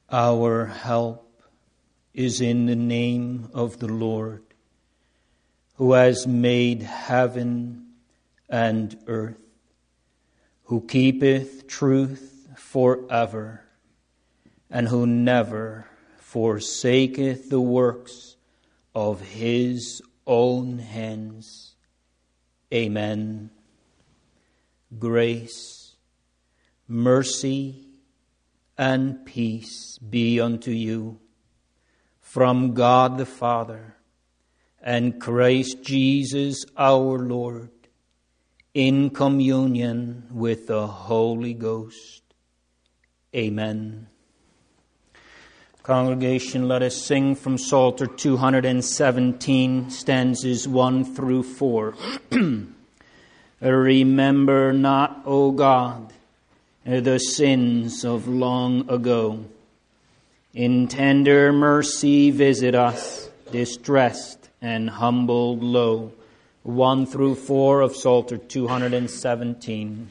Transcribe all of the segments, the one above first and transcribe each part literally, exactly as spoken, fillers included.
Our help is in the name of the Lord, who has made heaven and earth, who keepeth truth forever, and who never forsaketh the works of his own hands. Amen. Grace, mercy, and peace be unto you from God the Father and Christ Jesus our Lord, in communion with the Holy Ghost. Amen. Congregation, let us sing from Psalter two hundred seventeen, stanzas one through four. Remember not, O God, the sins of long ago. In tender mercy visit us, distressed and humbled low. one through four of Psalter two hundred seventeen.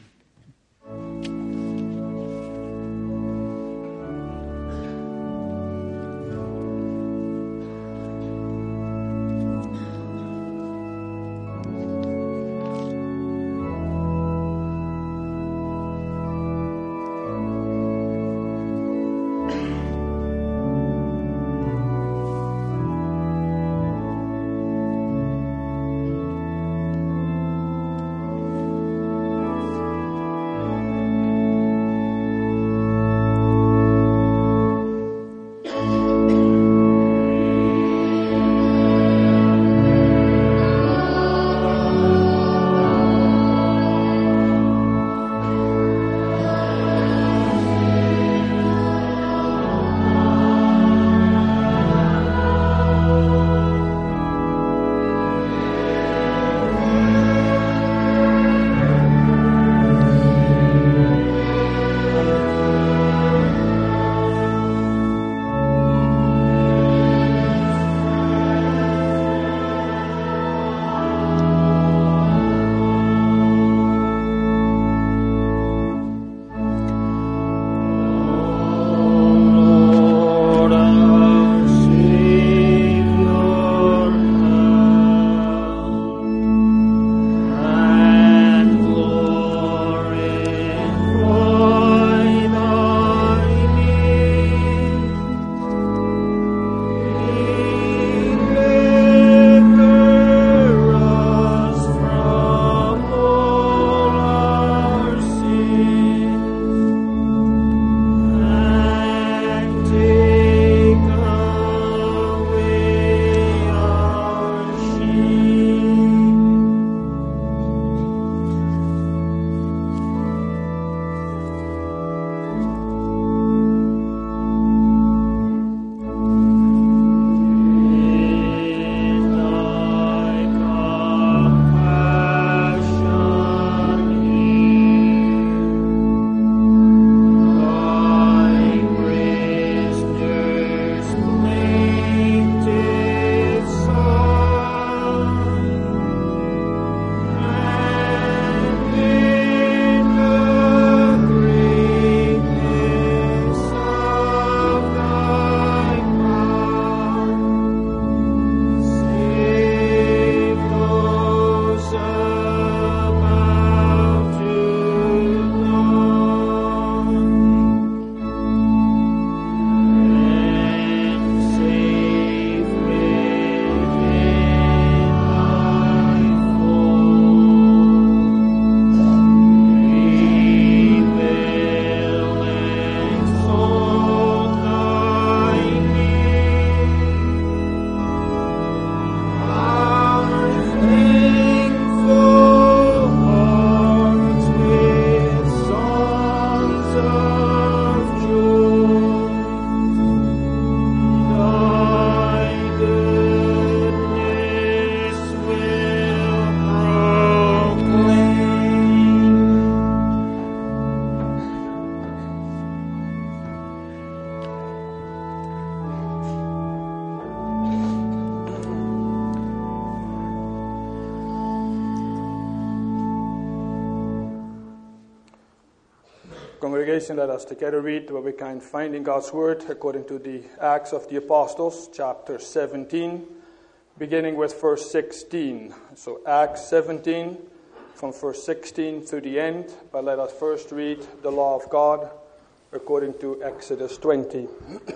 Congregation, let us together read what we can find in God's Word according to the Acts of the Apostles, chapter seventeen, beginning with verse sixteen. So Acts seventeen, from verse sixteen through the end, but let us first read the law of God according to Exodus twenty.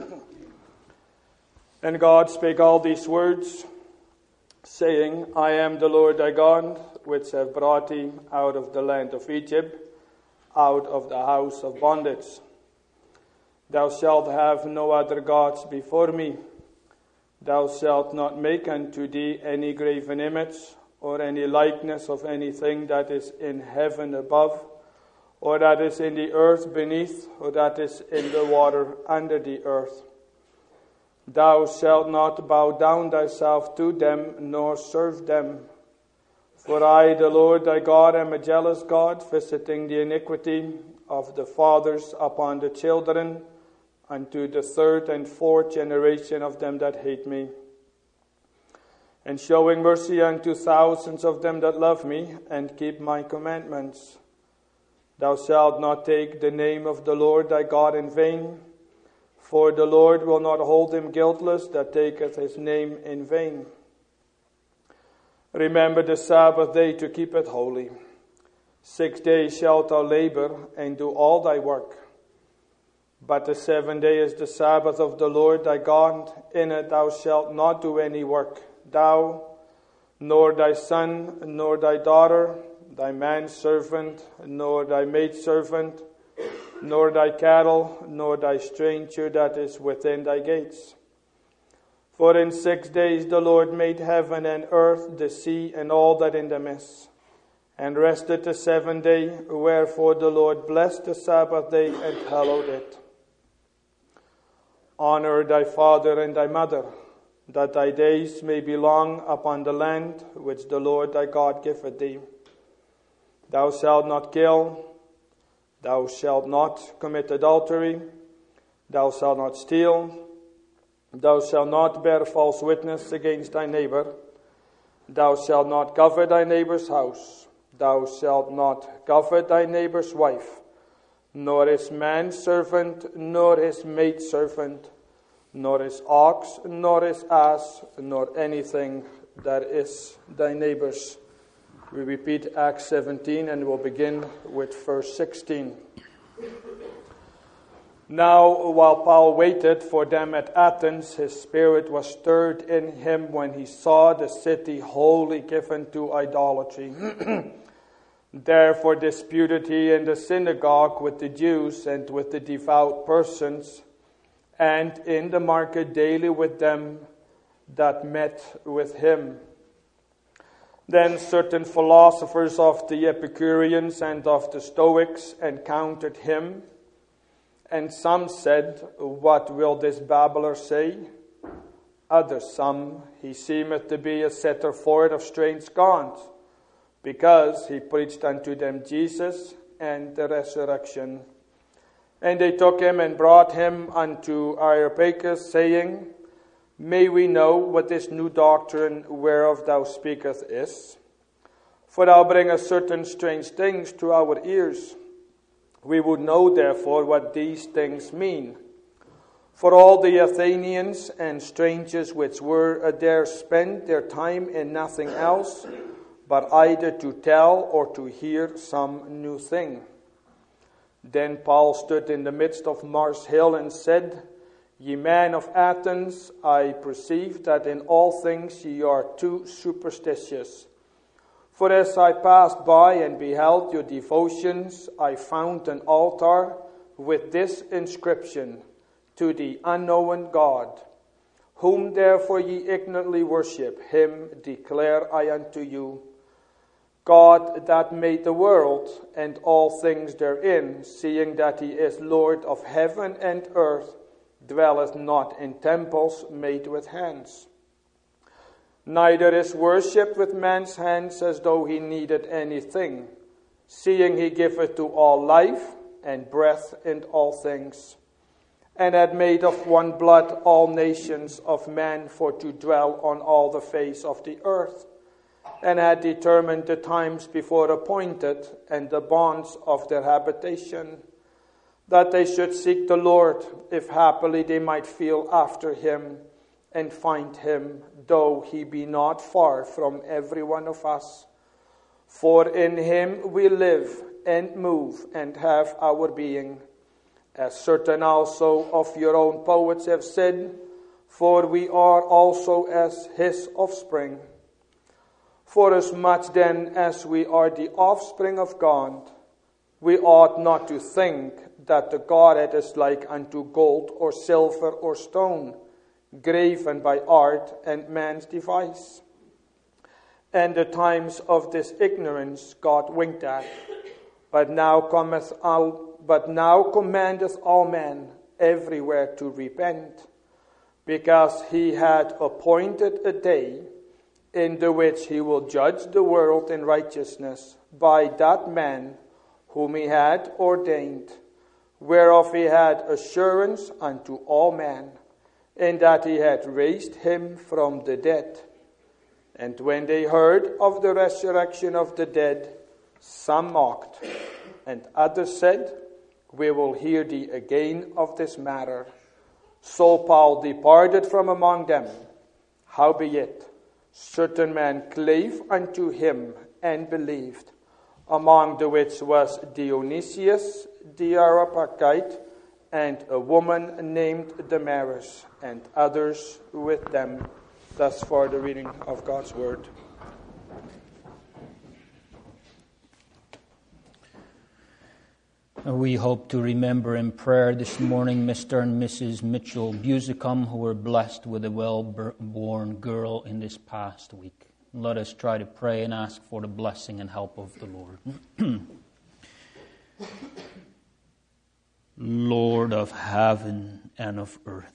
And God spake all these words, saying, I am the Lord thy God, which have brought thee out of the land of Egypt, out of the house of bondage. Thou shalt have no other gods before me. Thou shalt not make unto thee any graven image, or any likeness of anything that is in heaven above, or that is in the earth beneath, or that is in the water under the earth. Thou shalt not bow down thyself to them, nor serve them. For I, the Lord thy God, am a jealous God, visiting the iniquity of the fathers upon the children, unto the third and fourth generation of them that hate me, and showing mercy unto thousands of them that love me, and keep my commandments. Thou shalt not take the name of the Lord thy God in vain, for the Lord will not hold him guiltless that taketh his name in vain. Remember the Sabbath day to keep it holy. Six days shalt thou labor and do all thy work. But the seventh day is the Sabbath of the Lord thy God. In it thou shalt not do any work, thou, nor thy son, nor thy daughter, thy manservant, nor thy maidservant, nor thy cattle, nor thy stranger that is within thy gates. For in six days the Lord made heaven and earth, the sea, and all that in them is, and rested the seventh day. Wherefore the Lord blessed the Sabbath day and hallowed it. Honor thy father and thy mother, that thy days may be long upon the land which the Lord thy God giveth thee. Thou shalt not kill. Thou shalt not commit adultery. Thou shalt not steal. Thou shalt not bear false witness against thy neighbor. Thou shalt not covet thy neighbor's house. Thou shalt not covet thy neighbor's wife, nor his manservant, nor his maidservant, nor his ox, nor his ass, nor anything that is thy neighbor's. We repeat Acts seventeen, and we'll begin with verse sixteen. Now, while Paul waited for them at Athens, his spirit was stirred in him when he saw the city wholly given to idolatry. Therefore disputed he in the synagogue with the Jews and with the devout persons, and in the market daily with them that met with him. Then certain philosophers of the Epicureans and of the Stoics encountered him, and some said, What will this babbler say? Others, some, he seemeth to be a setter forth of strange gods, because he preached unto them Jesus and the resurrection. And they took him and brought him unto Areopagus, saying, May we know what this new doctrine whereof thou speakest is? For thou bringest certain strange things to our ears. We would know, therefore, what these things mean. For all the Athenians and strangers which were there spent their time in nothing else, but either to tell or to hear some new thing. Then Paul stood in the midst of Mars Hill and said, Ye men of Athens, I perceive that in all things ye are too superstitious. For as I passed by and beheld your devotions, I found an altar with this inscription, To the unknown God. Whom therefore ye ignorantly worship, him declare I unto you. God that made the world and all things therein, seeing that he is Lord of heaven and earth, dwelleth not in temples made with hands. Neither is worshipped with man's hands as though he needed anything, seeing he giveth to all life and breath and all things, and had made of one blood all nations of men for to dwell on all the face of the earth, and had determined the times before appointed and the bonds of their habitation, that they should seek the Lord, if happily they might feel after him, and find him, though he be not far from every one of us. For in him we live and move and have our being, as certain also of your own poets have said, for we are also as his offspring. Forasmuch then as we are the offspring of God, we ought not to think that the Godhead is like unto gold or silver or stone, graven by art and man's device. And the times of this ignorance God winked at, but now cometh all, but now commandeth all men everywhere to repent, because he had appointed a day in the which he will judge the world in righteousness by that man whom he had ordained, whereof he had assurance unto all men, in that he had raised him from the dead. And when they heard of the resurrection of the dead, some mocked, and others said, we will hear thee again of this matter. So Paul departed from among them. Howbeit, certain men clave unto him and believed, among the which was Dionysius the Areopagite, and a woman named Damaris, and others with them. Thus far the reading of God's word. We hope to remember in prayer this morning Mister and Missus Mitchell Busicum, who were blessed with a well-born girl in this past week. Let us try to pray and ask for the blessing and help of the Lord. Lord of heaven and of earth,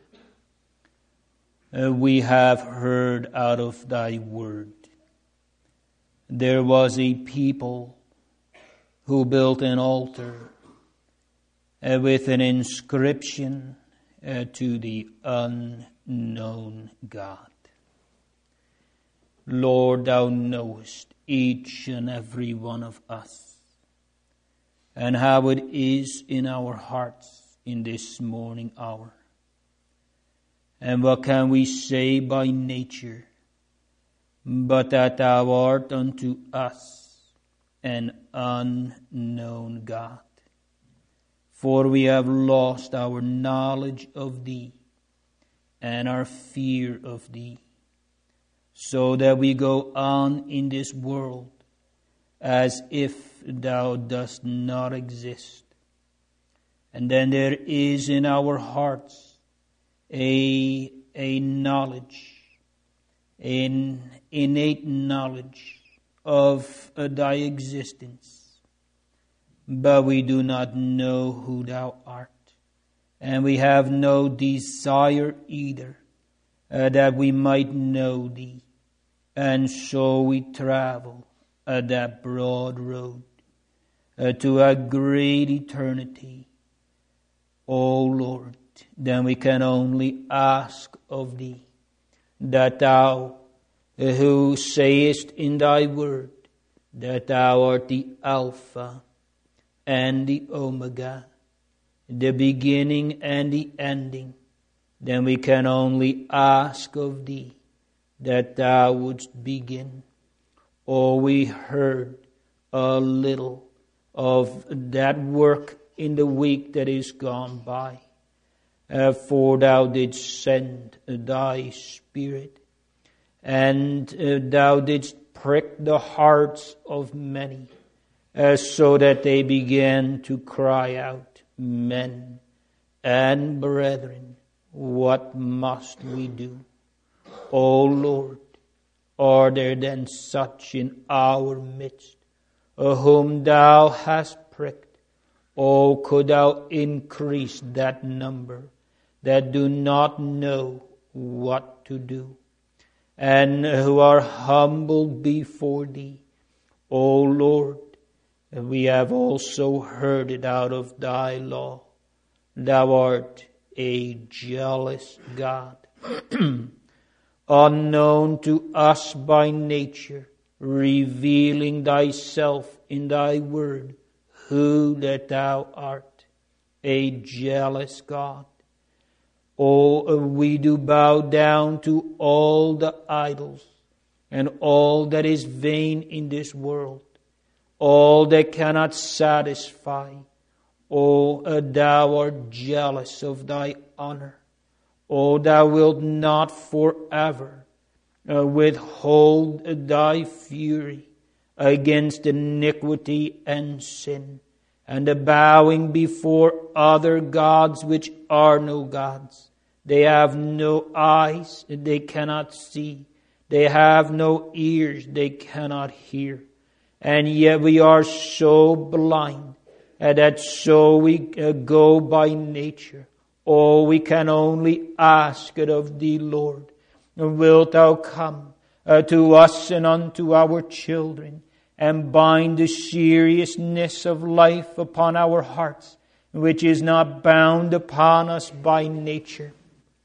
uh, we have heard out of thy word. There was a people who built an altar uh, with an inscription uh, to the unknown God. Lord, thou knowest each and every one of us, and how it is in our hearts in this morning hour. And what can we say by nature, but that thou art unto us an unknown God? For we have lost our knowledge of thee and our fear of thee, so that we go on in this world as if thou dost not exist. And then there is in our hearts a, a knowledge, an innate knowledge of uh, thy existence. But we do not know who thou art. And we have no desire either uh, that we might know thee. And so we travel uh, that broad road uh, to a great eternity. O Lord, then we can only ask of thee that thou, uh, who sayest in thy word that thou art the Alpha and the Omega, the beginning and the ending, then we can only ask of thee that thou wouldst begin. Oh, we heard a little of that work in the week that is gone by. Uh, for thou didst send thy Spirit, and uh, thou didst prick the hearts of many, uh, so that they began to cry out, men and brethren, what must we do? O Lord, are there then such in our midst, uh, whom thou hast pricked? O could thou increase that number that do not know what to do, and who are humbled before thee. O Lord, we have also heard it out of thy law. Thou art a jealous God, unknown to us by nature, revealing thyself in thy word, who that thou art. a jealous God. Oh, we do bow down to all the idols and all that is vain in this world, all that cannot satisfy. Oh, thou art jealous of thy honor. Oh, thou wilt not forever uh, withhold thy fury against iniquity and sin, and the bowing before other gods which are no gods. They have no eyes, they cannot see. They have no ears, they cannot hear. And yet we are so blind uh, that so we uh, go by nature. Oh, we can only ask it of thee, Lord. Wilt thou come uh, to us and unto our children, and bind the seriousness of life upon our hearts, which is not bound upon us by nature.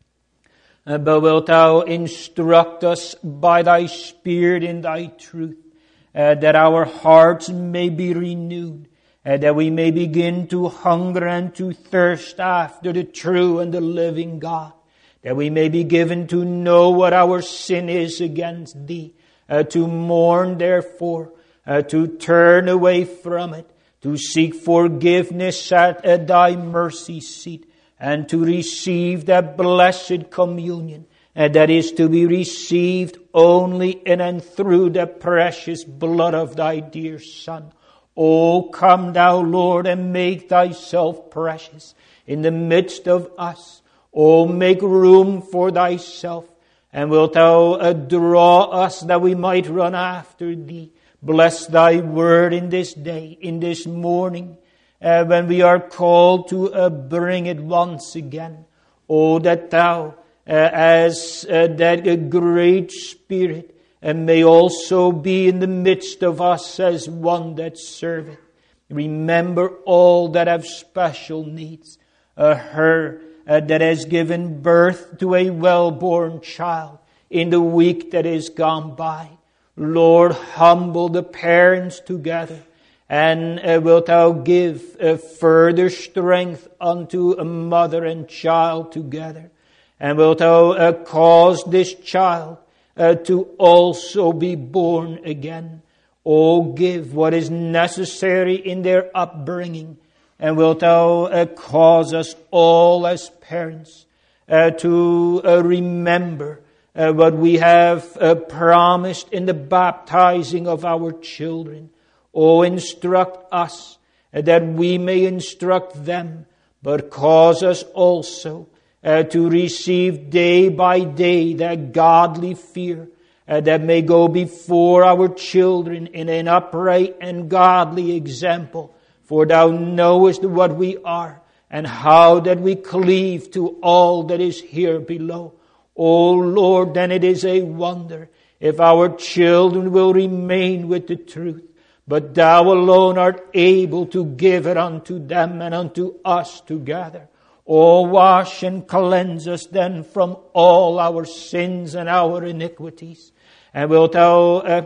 Uh, but wilt thou instruct us by thy Spirit in thy truth, uh, that our hearts may be renewed, uh, that we may begin to hunger and to thirst after the true and the living God, that we may be given to know what our sin is against thee, uh, to mourn therefore, Uh, to turn away from it, to seek forgiveness at, at thy mercy seat, and to receive that blessed communion uh, that is to be received only in and through the precious blood of thy dear Son. Oh, come thou, Lord, and make thyself precious in the midst of us. Oh, make room for thyself, and wilt thou uh, draw us that we might run after thee. Bless thy word in this day, in this morning, uh, when we are called to uh, bring it once again. Oh, that thou, uh, as uh, that uh, great Spirit, uh, may also be in the midst of us as one that serveth. Remember all that have special needs. Uh, her uh, that has given birth to a well-born child in the week that is gone by. Lord, humble the parents together, and uh, wilt thou give uh, further strength unto a mother and child together, and wilt thou uh, cause this child uh, to also be born again. Oh, give what is necessary in their upbringing, and wilt thou uh, cause us all as parents uh, to uh, remember Uh, what we have uh, promised in the baptizing of our children. Oh, instruct us uh, that we may instruct them, but cause us also uh, to receive day by day that godly fear uh, that may go before our children in an upright and godly example. For thou knowest what we are, and how that we cleave to all that is here below. Oh Lord, then it is a wonder if our children will remain with the truth. But thou alone art able to give it unto them and unto us together. Oh, wash and cleanse us then from all our sins and our iniquities. And wilt thou uh,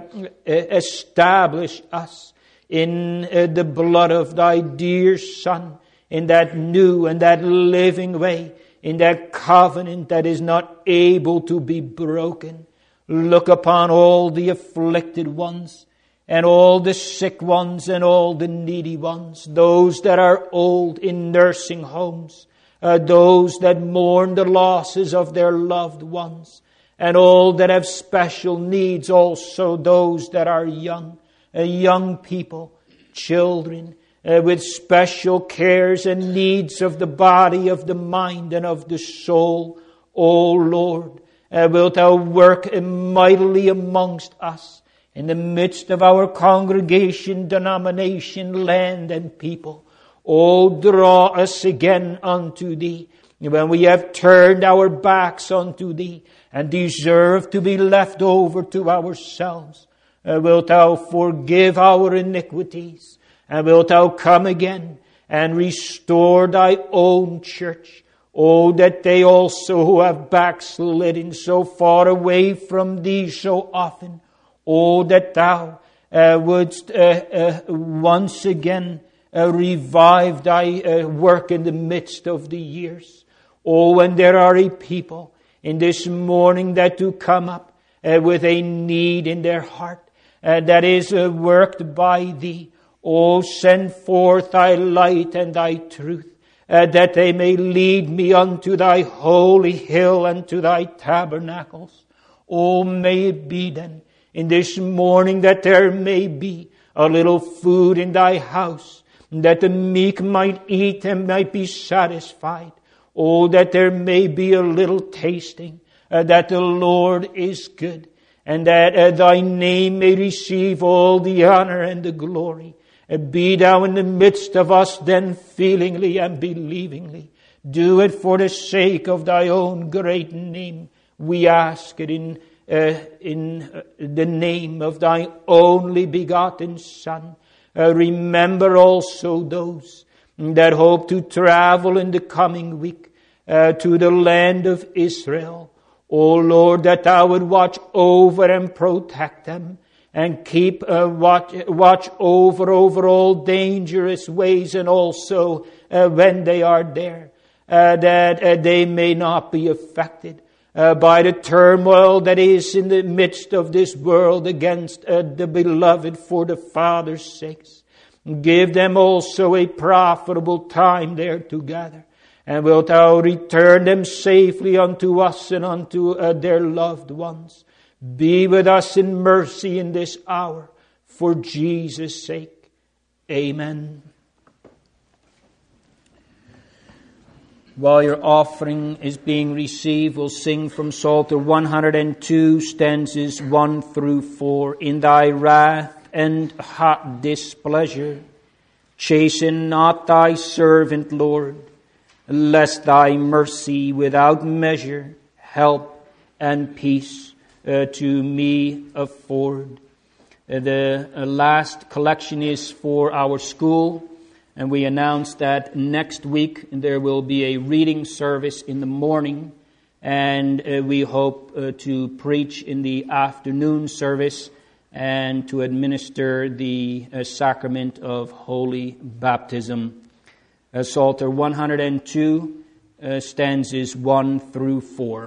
establish us in uh, the blood of thy dear Son, in that new and that living way, in that covenant that is not able to be broken. Look upon all the afflicted ones, and all the sick ones, and all the needy ones, those that are old in nursing homes, uh, those that mourn the losses of their loved ones, and all that have special needs, also those that are young, uh, young people, children, Uh, with special cares and needs of the body, of the mind, and of the soul. O Lord, uh, wilt thou work mightily amongst us in the midst of our congregation, denomination, land, and people. O draw us again unto thee when we have turned our backs unto thee and deserve to be left over to ourselves. Uh, wilt thou forgive our iniquities? And wilt thou come again and restore thy own church? Oh, that they also who have backslidden so far away from thee so often, oh, that thou uh, wouldst uh, uh, once again uh, revive thy uh, work in the midst of the years. Oh, when there are a people in this morning that do come up uh, with a need in their heart uh, that is uh, worked by thee, oh, send forth thy light and thy truth, uh, that they may lead me unto thy holy hill and to thy tabernacles. Oh, may it be then in this morning that there may be a little food in thy house, that the meek might eat and might be satisfied. Oh, that there may be a little tasting, uh, that the Lord is good, and that uh, thy name may receive all the honor and the glory. Uh, be thou in the midst of us then feelingly and believingly. Do it for the sake of thy own great name. We ask it in Uh, in uh, the name of thy only begotten Son. Uh, remember also those that hope to travel in the coming week uh, to the land of Israel. O Lord, that thou would watch over and protect them and keep uh, watch, watch over over all dangerous ways, and also uh, when they are there, uh, that uh, they may not be affected Uh, by the turmoil that is in the midst of this world against uh, the beloved for the Father's sakes. Give them also a profitable time there together. And wilt thou return them safely unto us and unto uh, their loved ones. Be with us in mercy in this hour, for Jesus' sake. Amen. While your offering is being received, we'll sing from Psalter one hundred two, stanzas one through four. In thy wrath and hot displeasure, chasten not thy servant, Lord, lest thy mercy without measure help and peace uh, to me afford. Uh, the uh, last collection is for our school. And we announced that next week there will be a reading service in the morning, and uh, we hope uh, to preach in the afternoon service and to administer the uh, sacrament of holy baptism. Uh, Psalter one hundred two, uh, stanzas one through four.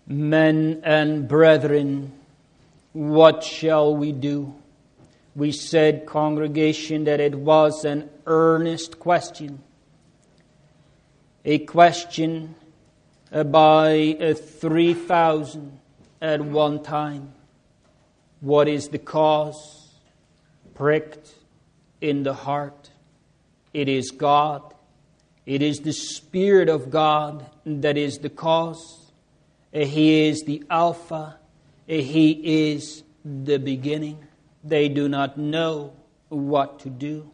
Men and brethren, what shall we do? We said, congregation, that it was an earnest question. A question by three thousand at one time. What is the cause? Pricked in the heart. It is God. It is the Spirit of God that is the cause. He is the Alpha. He is the beginning. They do not know what to do.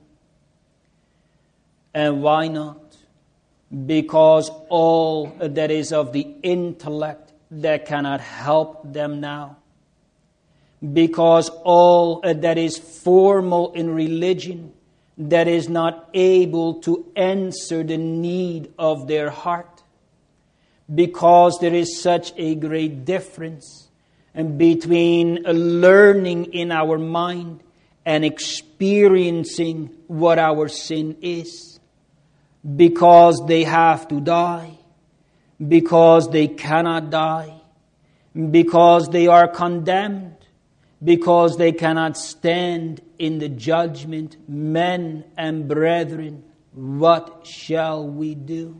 And why not? Because all that is of the intellect that cannot help them now. Because all that is formal in religion that is not able to answer the need of their heart. Because there is such a great difference between learning in our mind and experiencing what our sin is. Because they have to die. Because they cannot die. Because they are condemned. Because they cannot stand in the judgment. Men and brethren, what shall we do?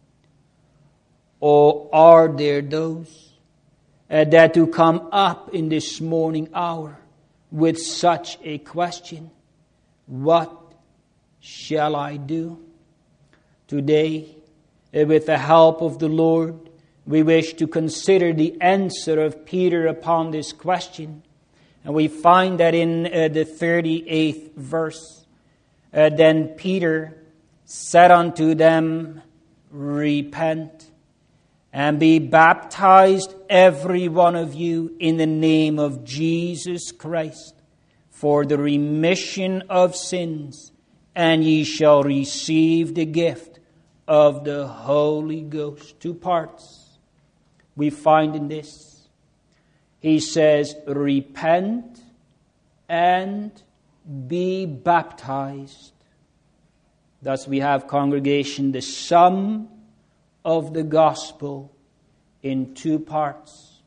Or are there those uh, that to come up in this morning hour with such a question? What shall I do? Today, uh, with the help of the Lord, we wish to consider the answer of Peter upon this question. And we find that in uh, the thirty-eighth verse, uh, then Peter said unto them, Repent, and be baptized every one of you in the name of Jesus Christ for the remission of sins, and ye shall receive the gift of the Holy Ghost. Two parts we find in this. He says, repent and be baptized. Thus we have, congregation, the sum of the gospel in two parts.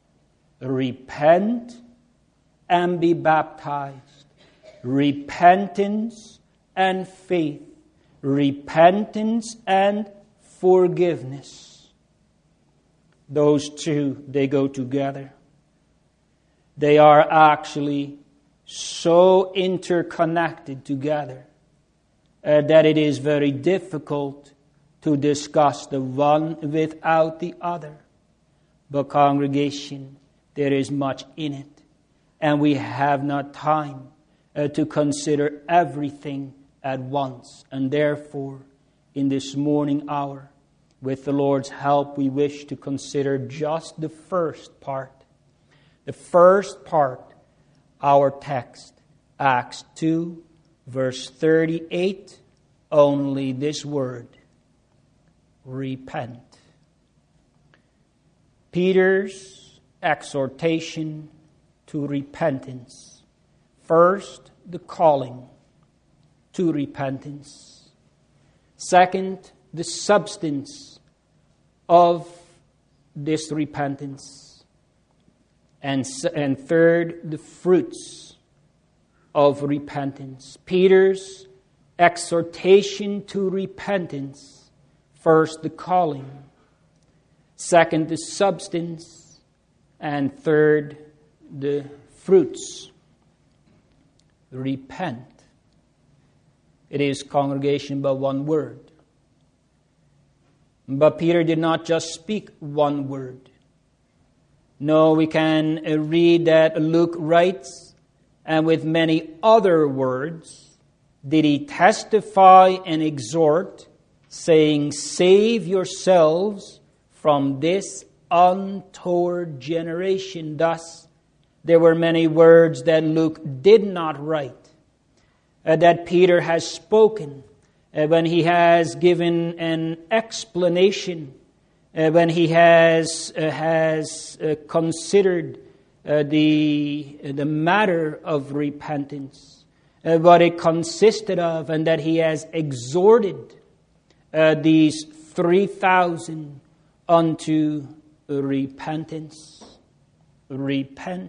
Repent and be baptized. Repentance and faith. Repentance and forgiveness. Those two, they go together. They are actually so interconnected together uh, that it is very difficult to discuss the one without the other. But congregation, there is much in it. And we have not time uh, to consider everything at once. And therefore, in this morning hour, with the Lord's help, we wish to consider just the first part. The first part, our text, Acts two, verse thirty-eight, only this word. Repent. Peter's exhortation to repentance. First, the calling to repentance. Second, the substance of this repentance. And, and third, the fruits of repentance. Peter's exhortation to repentance. First, the calling. Second, the substance. And third, the fruits. Repent. It is, congregation, but one word. But Peter did not just speak one word. No, we can read that Luke writes, and with many other words did he testify and exhort, saying, Save yourselves from this untoward generation. Thus, there were many words that Luke did not write, uh, that Peter has spoken uh, when he has given an explanation, uh, when he has uh, has uh, considered uh, the the matter of repentance, uh, what it consisted of, and that he has exhorted uh, these three thousand unto repentance. Repent.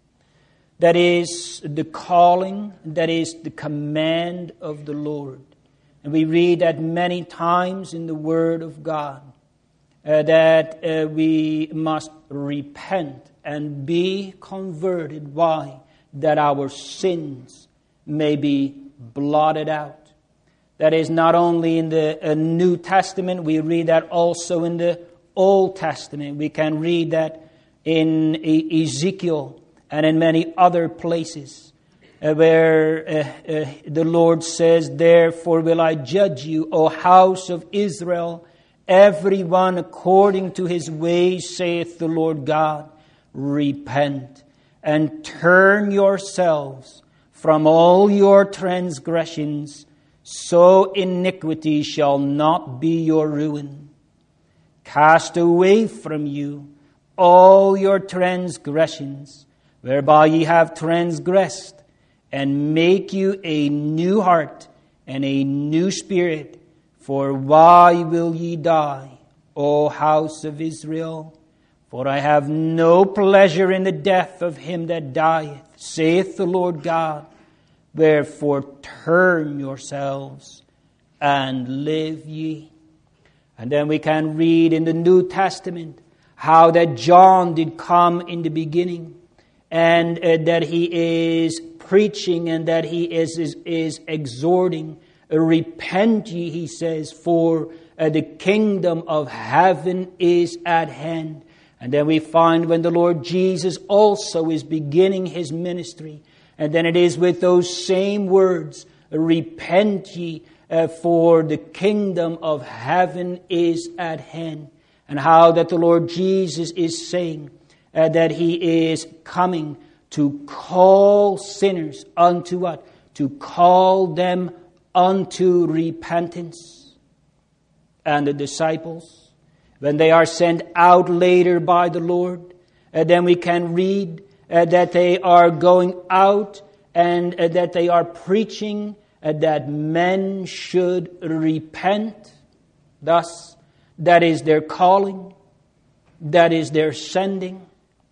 That is the calling, that is the command of the Lord. And we read that many times in the Word of God, uh, that uh, we must repent and be converted. Why? That our sins may be blotted out. That is not only in the uh, New Testament, we read that also in the Old Testament. We can read that in e- Ezekiel and in many other places uh, where uh, uh, the Lord says, "Therefore will I judge you, O house of Israel, every one according to his ways, saith the Lord God. Repent and turn yourselves from all your transgressions, so iniquity shall not be your ruin. Cast away from you all your transgressions, whereby ye have transgressed, and make you a new heart and a new spirit. For why will ye die, O house of Israel? For I have no pleasure in the death of him that dieth, saith the Lord God. Wherefore turn yourselves and live ye." And then we can read in the New Testament how that John did come in the beginning, and uh, that he is preaching and that he is, is, is exhorting. "Repent ye," he says, "for uh, the kingdom of heaven is at hand." And then we find when the Lord Jesus also is beginning his ministry, and then it is with those same words, "Repent ye, uh, for the kingdom of heaven is at hand." And how that the Lord Jesus is saying uh, that he is coming to call sinners unto what? To call them unto repentance. And the disciples, when they are sent out later by the Lord, uh, then we can read uh, that they are going out and uh, that they are preaching uh, that men should repent. Thus, that is their calling. That is their sending.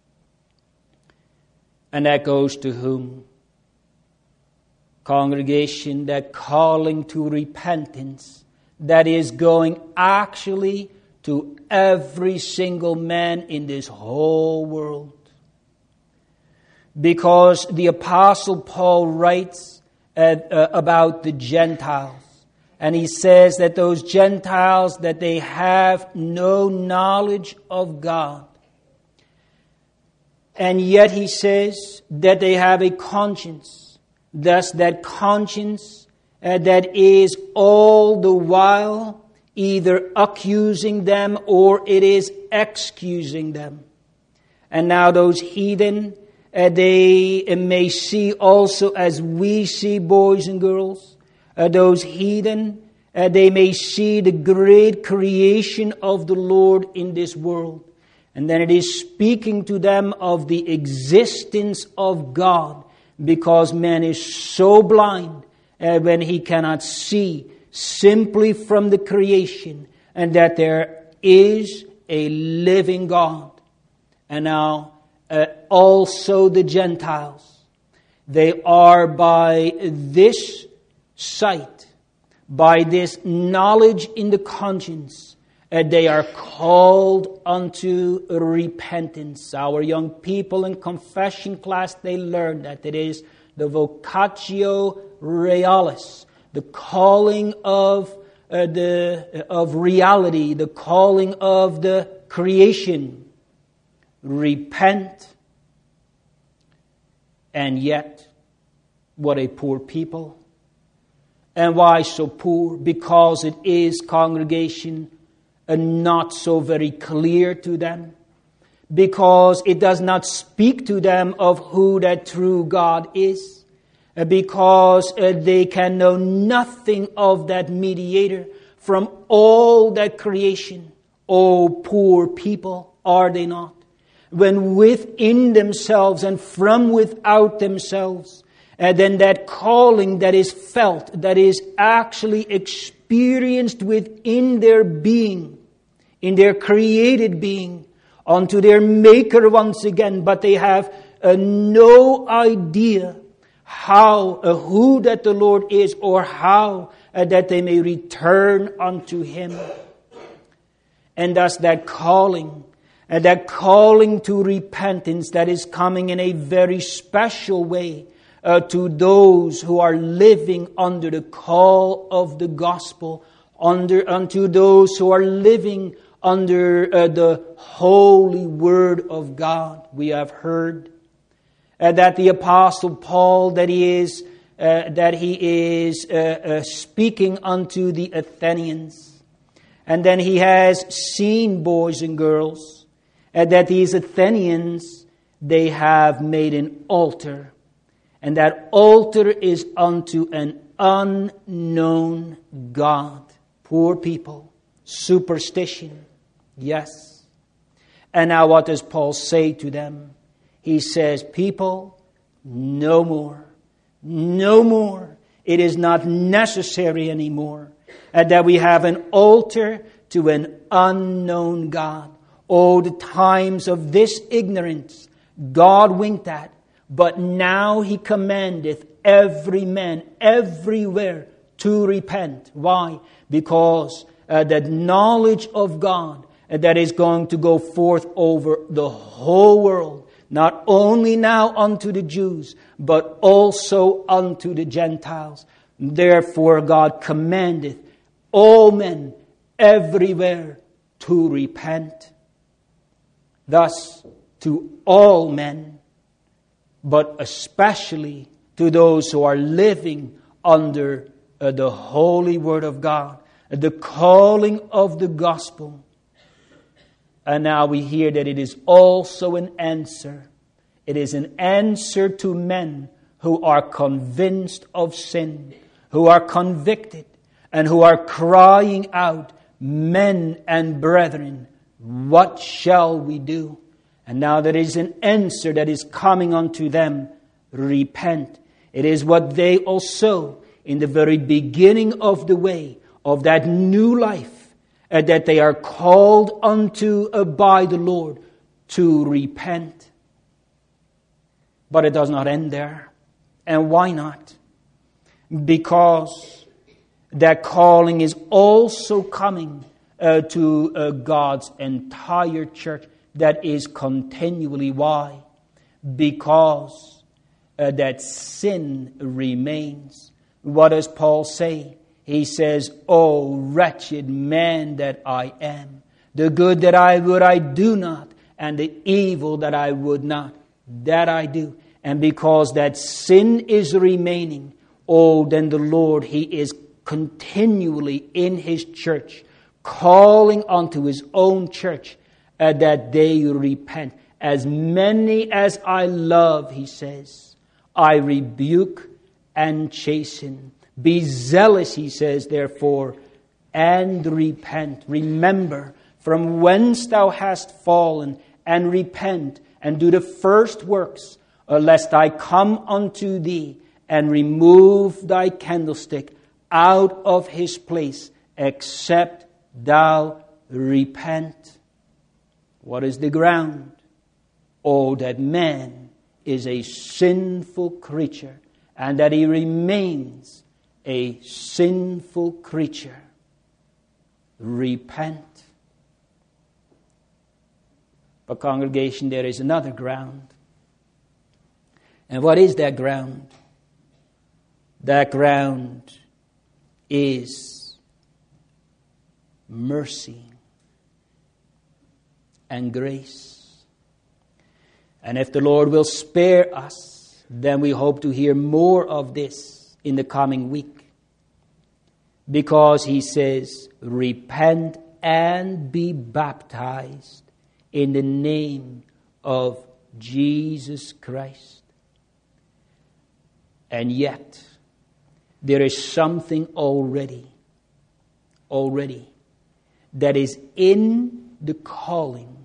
And that goes to whom? Congregation, that calling to repentance, that is going actually to every single man in this whole world. Because the Apostle Paul writes uh, uh, about the Gentiles. And he says that those Gentiles, that they have no knowledge of God. And yet he says that they have a conscience. Thus that conscience uh, that is all the while either accusing them or it is excusing them. And now those heathen, uh, they may see also as we see, boys and girls, Uh, those heathen, uh, they may see the great creation of the Lord in this world. And then it is speaking to them of the existence of God, because man is so blind uh, when he cannot see simply from the creation, and that there is a living God. And now uh, also the Gentiles, they are by this sight, by this knowledge in the conscience, uh, they are called unto repentance. Our young people in confession class, they learn that it is the vocatio realis, the calling of uh, the of reality, the calling of the creation. Repent. And yet, what a poor people. And why so poor? Because it is, congregation, uh, not so very clear to them. Because it does not speak to them of who that true God is. Uh, because uh, they can know nothing of that mediator from all that creation. Oh, poor people, are they not? When within themselves and from without themselves, and then that calling that is felt, that is actually experienced within their being, in their created being, unto their Maker once again, but they have uh, no idea how, uh, who that the Lord is, or how uh, that they may return unto Him. And thus that calling, and that calling to repentance that is coming in a very special way uh, to those who are living under the call of the gospel, under unto those who are living under uh, the holy word of God. We have heard uh, that the Apostle Paul, that he is uh, that he is uh, uh, speaking unto the Athenians. And then he has seen, boys and girls, uh, that these Athenians, they have made an altar. And that altar is unto an unknown God. Poor people. Superstition. Yes. And now what does Paul say to them? He says, people, no more. No more. It is not necessary anymore. And that we have an altar to an unknown God. Oh, the times of this ignorance God winked at, but now He commandeth every man everywhere to repent. Why? Because uh, the knowledge of God uh, that is going to go forth over the whole world, not only now unto the Jews, but also unto the Gentiles. Therefore God commandeth all men everywhere to repent. Thus, to all men, but especially to those who are living under uh, the holy word of God, the calling of the gospel. And now we hear that it is also an answer. It is an answer to men who are convinced of sin, who are convicted, and who are crying out, men and brethren, what shall we do? And now there is an answer that is coming unto them. Repent. It is what they also, in the very beginning of the way, of that new life, uh, that they are called unto uh, by the Lord, to repent. But it does not end there. And why not? Because that calling is also coming uh, to uh, God's entire church that is continually. Why? Because uh, that sin remains. What does Paul say? He says, "O wretched man that I am, the good that I would I do not, and the evil that I would not, that I do." And because that sin is remaining, oh, then the Lord, He is continually in His church, calling unto His own church uh, that they repent. As many as I love, He says, I rebuke and chasten. Be zealous, He says, therefore, and repent. Remember from whence thou hast fallen, and repent, and do the first works, uh, lest I come unto thee, and remove thy candlestick out of his place, except thou repent. What is the ground? Oh, that man is a sinful creature, and that he remains a sinful creature. Repent. But congregation, there is another ground. And what is that ground? That ground is mercy and grace. And if the Lord will spare us, then we hope to hear more of this in the coming week. Because He says, repent and be baptized in the name of Jesus Christ. And yet, there is something already, already, that is in the calling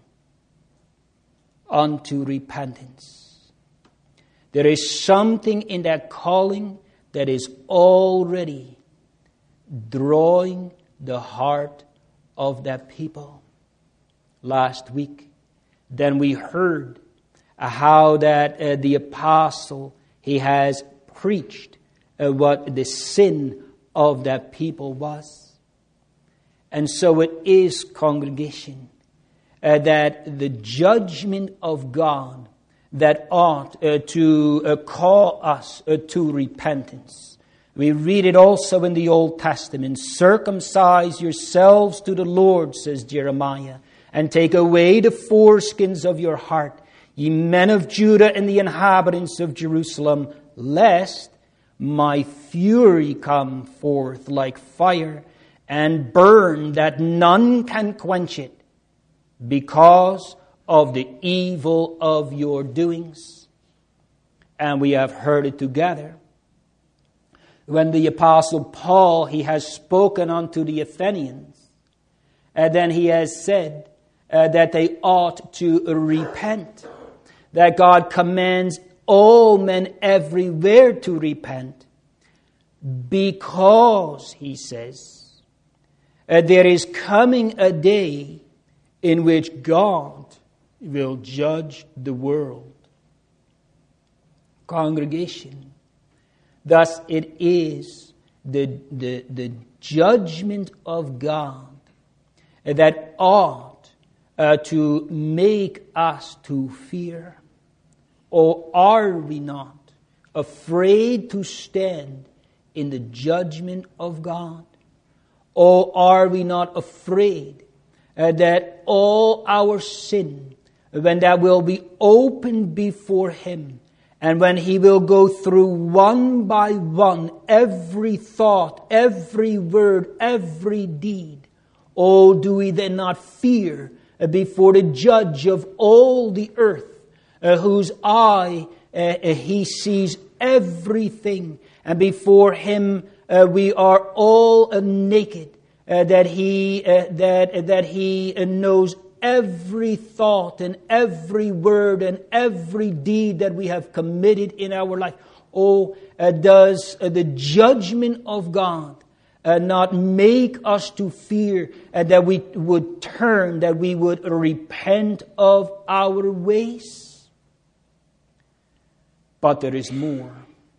unto repentance. There is something in that calling that is already drawing the heart of that people. Last week, Then we heard uh, how that uh, the apostle, he has preached uh, what the sin of that people was. And so it is, congregation, uh, that the judgment of God that ought uh, to uh, call us uh, to repentance. We read it also in the Old Testament. Circumcise yourselves to the Lord, says Jeremiah, and take away the foreskins of your heart, ye men of Judah and the inhabitants of Jerusalem, lest my fury come forth like fire, and burn that none can quench it, because of the evil of your doings. And we have heard it together. When the Apostle Paul, he has spoken unto the Athenians, and then he has said uh, that they ought to repent, that God commands all men everywhere to repent, because, he says, uh, there is coming a day in which God will judge the world. Congregation, thus it is the, the, the judgment of God that ought uh, to make us to fear. Or are we not afraid to stand in the judgment of God? Or are we not afraid uh, that all our sin, when that will be opened before Him, and when He will go through one by one every thought, every word, every deed, oh, do we then not fear uh, before the Judge of all the earth, uh, whose eye uh, uh, He sees everything, and before Him uh, we are all uh, naked, uh, that He uh, that uh, that He uh, knows every thought and every word and every deed that we have committed in our life. Oh, uh, does uh, the judgment of God uh, not make us to fear uh, that we would turn, that we would repent of our ways? But there is more.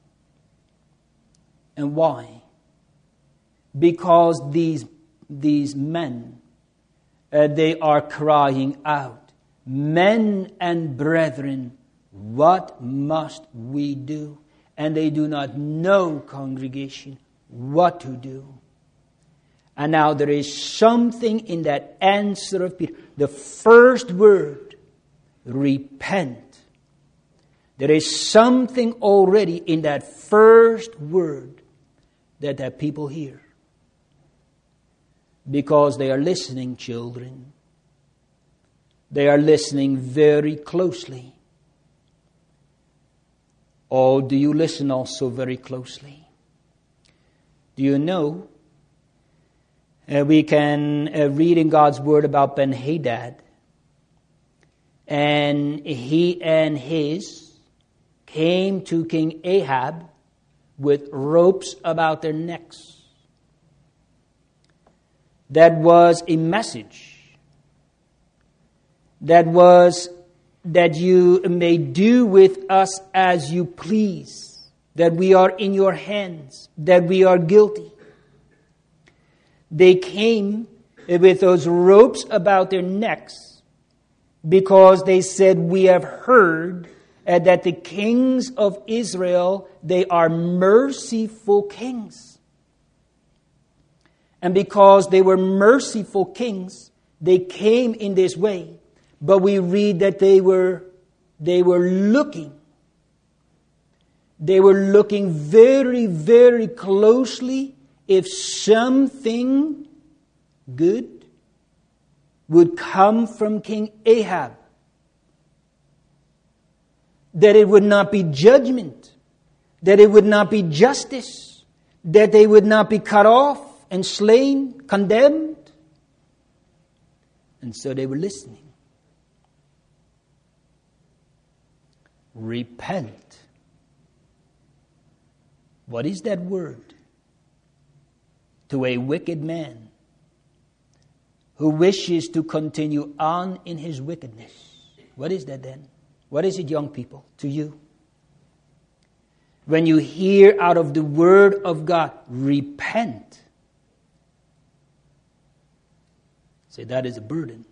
And why? Because these, these men, Uh, they are crying out, men and brethren, what must we do? And they do not know, congregation, what to do. And now there is something in that answer of Peter. The first word, repent. There is something already in that first word that the people hear. Because they are listening, children. They are listening very closely. Oh, do you listen also very closely? Do you know, uh, we can uh, read in God's Word about Ben-Hadad. And he and his came to King Ahab with ropes about their necks. That was a message. That was that you may do with us as you please. That we are in your hands. That we are guilty. They came with those ropes about their necks because they said, we have heard that the kings of Israel, they are merciful kings. And because they were merciful kings, they came in this way. But we read that they were, they were looking. They were looking very, very closely if something good would come from King Ahab. That it would not be judgment. That it would not be justice. That they would not be cut off and slain, condemned. And so they were listening. Repent. What is that word? To a wicked man who wishes to continue on in his wickedness. What is that then? What is it, young people, to you? When you hear out of the Word of God, repent. Say, that is a burden.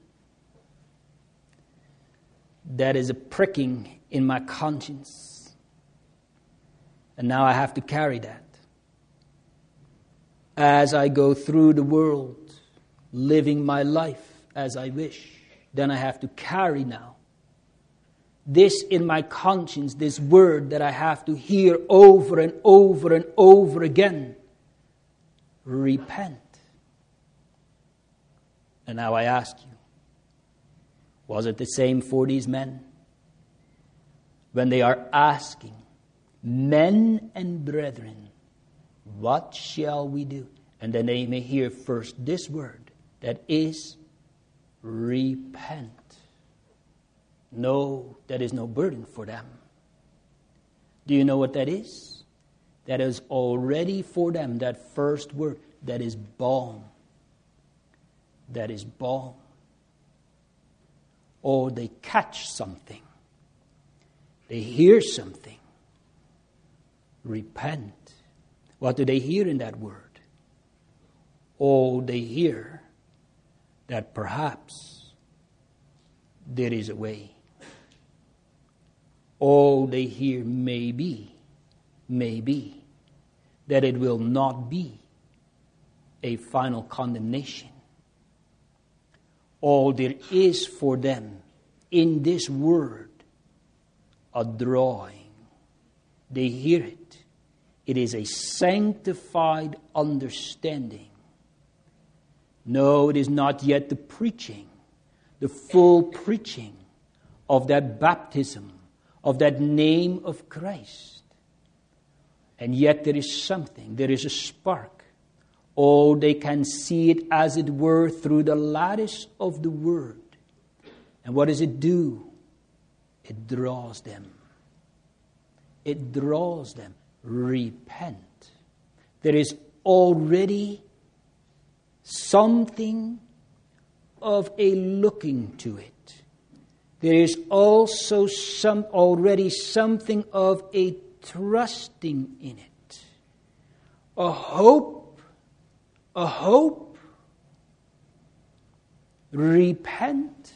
That is a pricking in my conscience. And now I have to carry that. As I go through the world, living my life as I wish, then I have to carry now this in my conscience, this word that I have to hear over and over and over again. Repent. And now I ask you, was it the same for these men? When they are asking, men and brethren, what shall we do? And then they may hear first this word, that is, repent. No, that is no burden for them. Do you know what that is? That is already for them, that first word, that is balm. That is balm. Or they catch something. They hear something. Repent. What do they hear in that word? Oh, they hear that perhaps there is a way. Oh, they hear maybe, maybe, that it will not be a final condemnation. All there is for them in this word, a drawing. They hear it. It is a sanctified understanding. No, it is not yet the preaching, the full preaching of that baptism, of that name of Christ. And yet there is something, there is a spark. Oh, they can see it as it were through the lattice of the word. And what does it do? It draws them. It draws them. Repent. There is already something of a looking to it. There is also some already something of a trusting in it. A hope. A hope. Repent.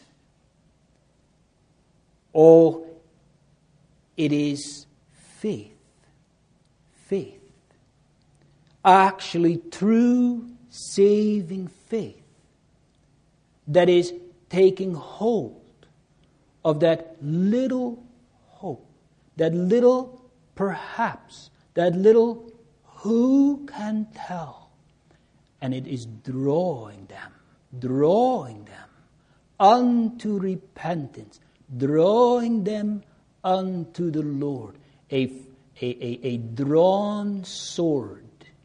Or it is faith. Faith. Actually true saving faith. That is taking hold of that little hope, that little perhaps, that little who can tell. And it is drawing them, drawing them unto repentance, drawing them unto the Lord. A, a, a, a drawn sword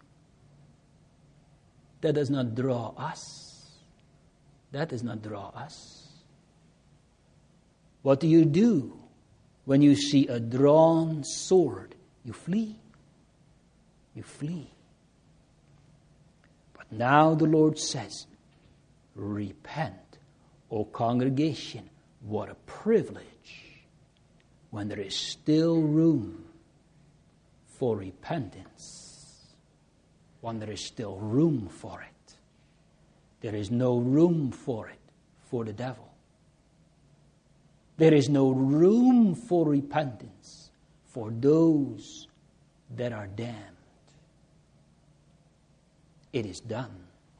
that does not draw us. That does not draw us. What do you do when you see a drawn sword? You flee. You flee. But now the Lord says, repent, O congregation. What a privilege when there is still room for repentance. When there is still room for it. There is no room for it for the devil. There is no room for repentance for those that are damned. It is done.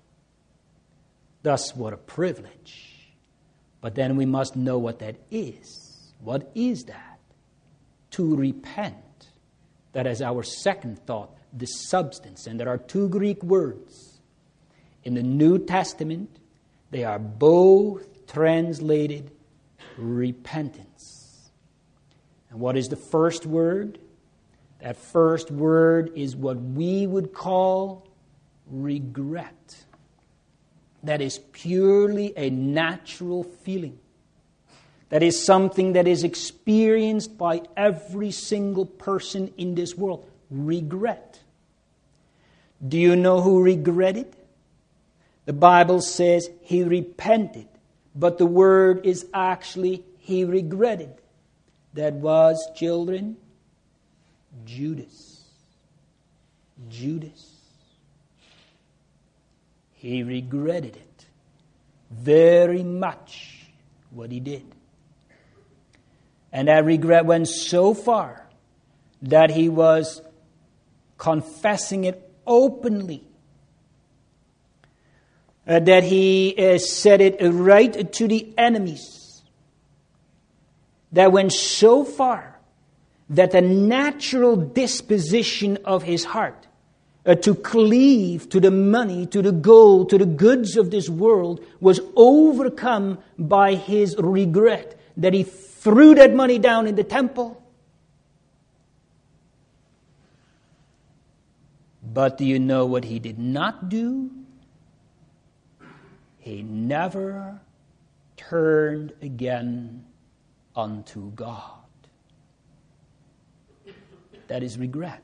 Thus, what a privilege. But then we must know what that is. What is that? To repent. That is our second thought, the substance. And there are two Greek words. In the New Testament, they are both translated repentance. And what is the first word? That first word is what we would call regret. That is purely a natural feeling. That is something that is experienced by every single person in this world. Regret. Do you know who regretted? The Bible says he repented. But the word is actually, he regretted. That was, children, Judas. Judas. He regretted it very much, what he did. And that regret went so far that he was confessing it openly. Uh, that he uh, said it right to the enemies. That went so far that the natural disposition of his heart uh, to cleave to the money, to the gold, to the goods of this world was overcome by his regret. That he threw that money down in the temple. But do you know what he did not do? He never turned again unto God. That is regret.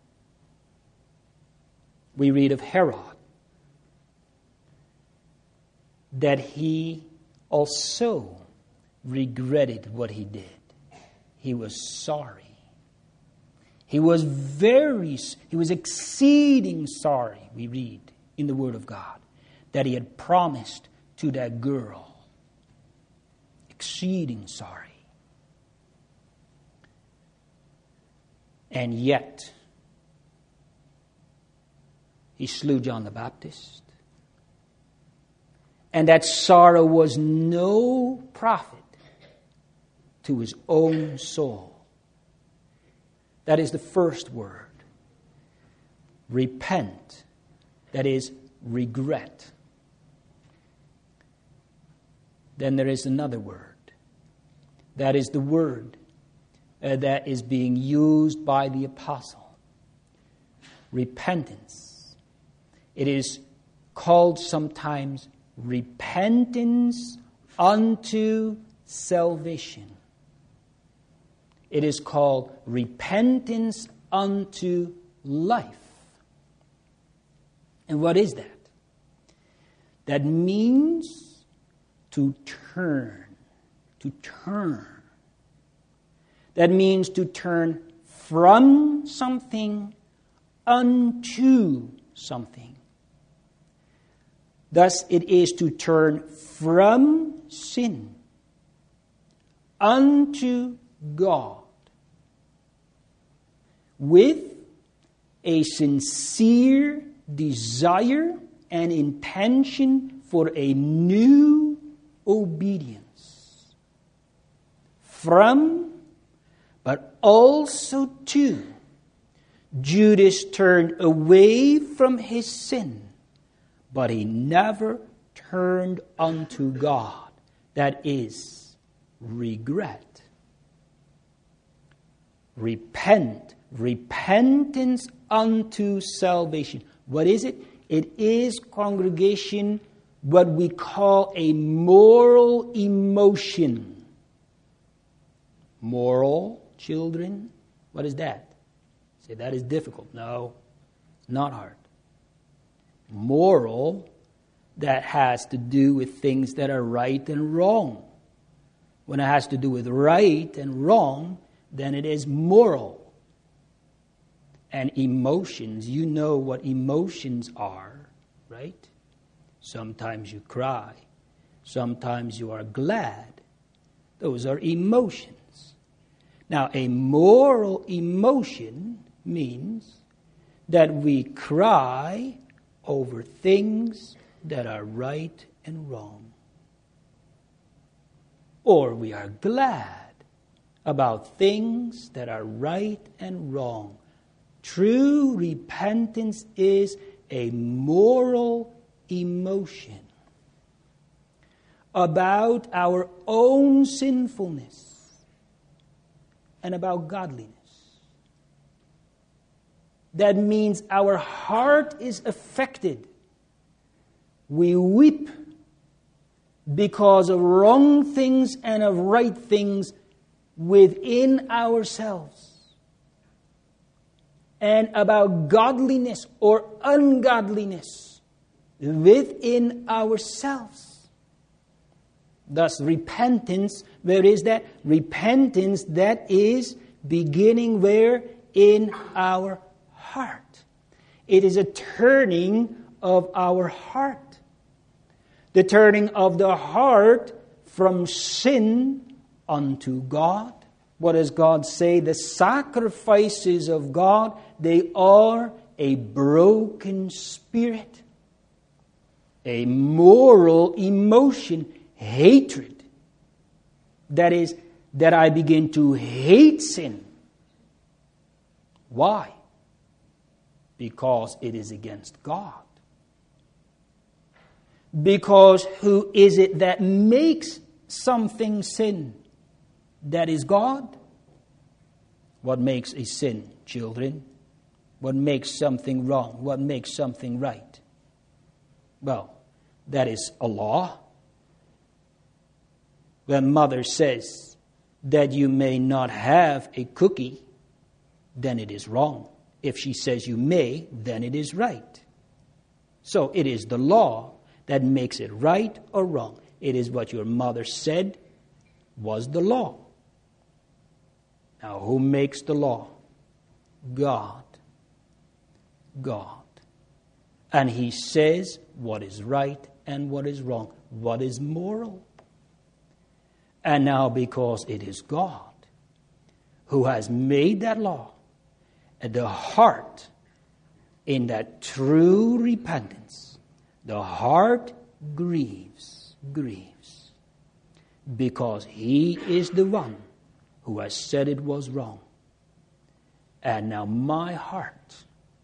We read of Herod, that he also regretted what he did. He was sorry. He was very, he was exceeding sorry, we read in the Word of God, that he had promised to that girl. Exceeding sorry. And yet, he slew John the Baptist. And that sorrow was no profit to his own soul. That is the first word. Repent. That is regret. Then there is another word. That is the word uh, that is being used by the apostle. Repentance. It is called sometimes repentance unto salvation. It is called repentance unto life. And what is that? That means to turn. To turn. That means to turn from something unto something. Thus, it is to turn from sin unto God with a sincere desire and intention for a new obedience. From, but also to, Judas turned away from his sin, but he never turned unto God. That is regret. Repent. Repentance unto salvation. What is it? It is, congregation, what we call a moral emotion. Moral, children, what is that? Say, that is difficult. No, it's not hard. Moral, that has to do with things that are right and wrong. When it has to do with right and wrong, then it is moral. And emotions, you know what emotions are, right? Sometimes you cry. Sometimes you are glad. Those are emotions. Now, a moral emotion means that we cry over things that are right and wrong. Or we are glad about things that are right and wrong. True repentance is a moral emotion about our own sinfulness and about godliness. That means our heart is affected. We weep because of wrong things and of right things within ourselves. And about godliness or ungodliness within ourselves. Thus, repentance, where is that? Repentance that is beginning where? In our heart. It is a turning of our heart. The turning of the heart from sin unto God. What does God say? The sacrifices of God, they are a broken spirit, a moral emotion, hatred. That is, that I begin to hate sin. Why? Because it is against God. Because who is it that makes something sin? That is God. What makes a sin, children? What makes something wrong? What makes something right? Well, that is a law. When mother says that you may not have a cookie, then it is wrong. If she says you may, then it is right. So it is the law that makes it right or wrong. It is what your mother said was the law. Now, who makes the law? God. God. And He says what is right and what is wrong, what is moral. And now, because it is God who has made that law, and the heart, in that true repentance, the heart grieves, grieves, because He is the one who has said it was wrong. And now my heart,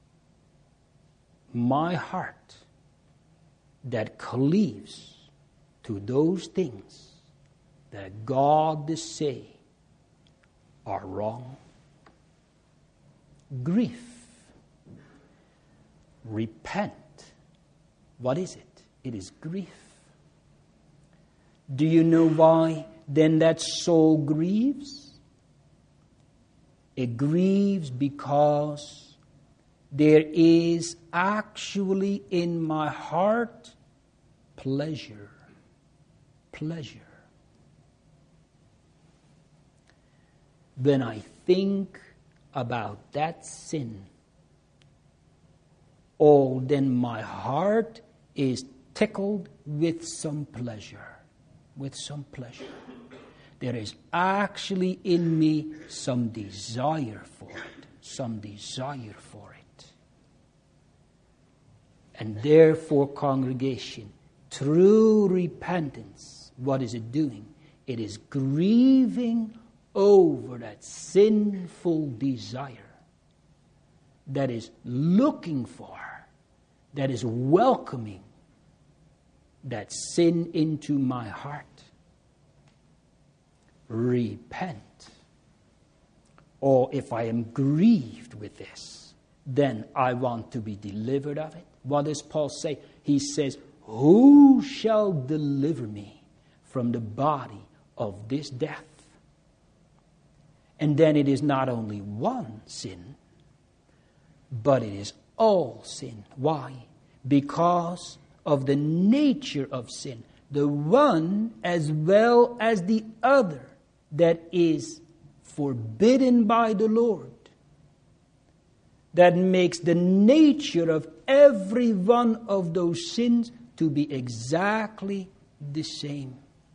my heart that cleaves to those things that God say are wrong. Grief. Repent. What is it? It is grief. Do you know why then that soul grieves? It grieves because there is actually in my heart pleasure. Pleasure. When I think about that sin, oh, then my heart is tickled with some pleasure. With some pleasure. There is actually in me some desire for it. Some desire for it. And therefore, congregation, true repentance, what is it doing? It is grieving over that sinful desire that is looking for, that is welcoming that sin into my heart. Repent. Or if I am grieved with this, then I want to be delivered of it. What does Paul say? He says, who shall deliver me from the body of this death? And then it is not only one sin, but it is all sin. Why? Because of the nature of sin. The one as well as the other that is forbidden by the Lord. That makes the nature of every one of those sins to be exactly the same.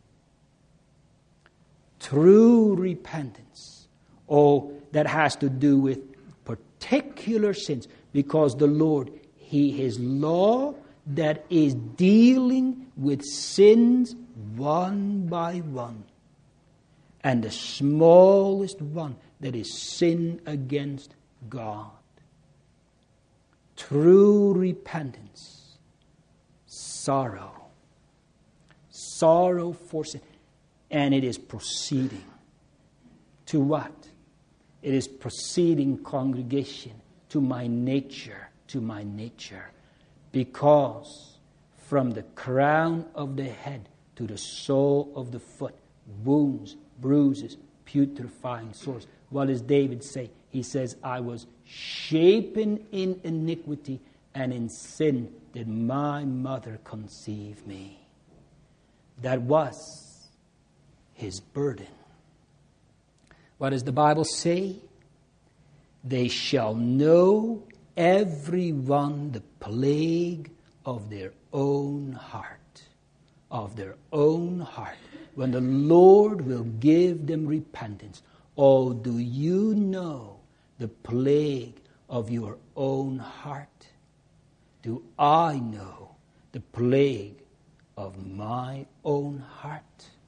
True repentance. Oh, that has to do with particular sins. Because the Lord, He, His law that is dealing with sins one by one. And the smallest one that is sin against God. True repentance. Sorrow. Sorrow for sin. And it is proceeding. To what? It is proceeding, congregation, to my nature, to my nature. Because from the crown of the head to the sole of the foot, wounds, bruises, putrefying sores. What does David say? He says, I was shapen in iniquity, and in sin did my mother conceive me. That was his burden. What does the Bible say? They shall know every one the plague of their own heart, of their own heart, when the Lord will give them repentance. Oh, do you know the plague of your own heart? Do I know the plague of my own heart?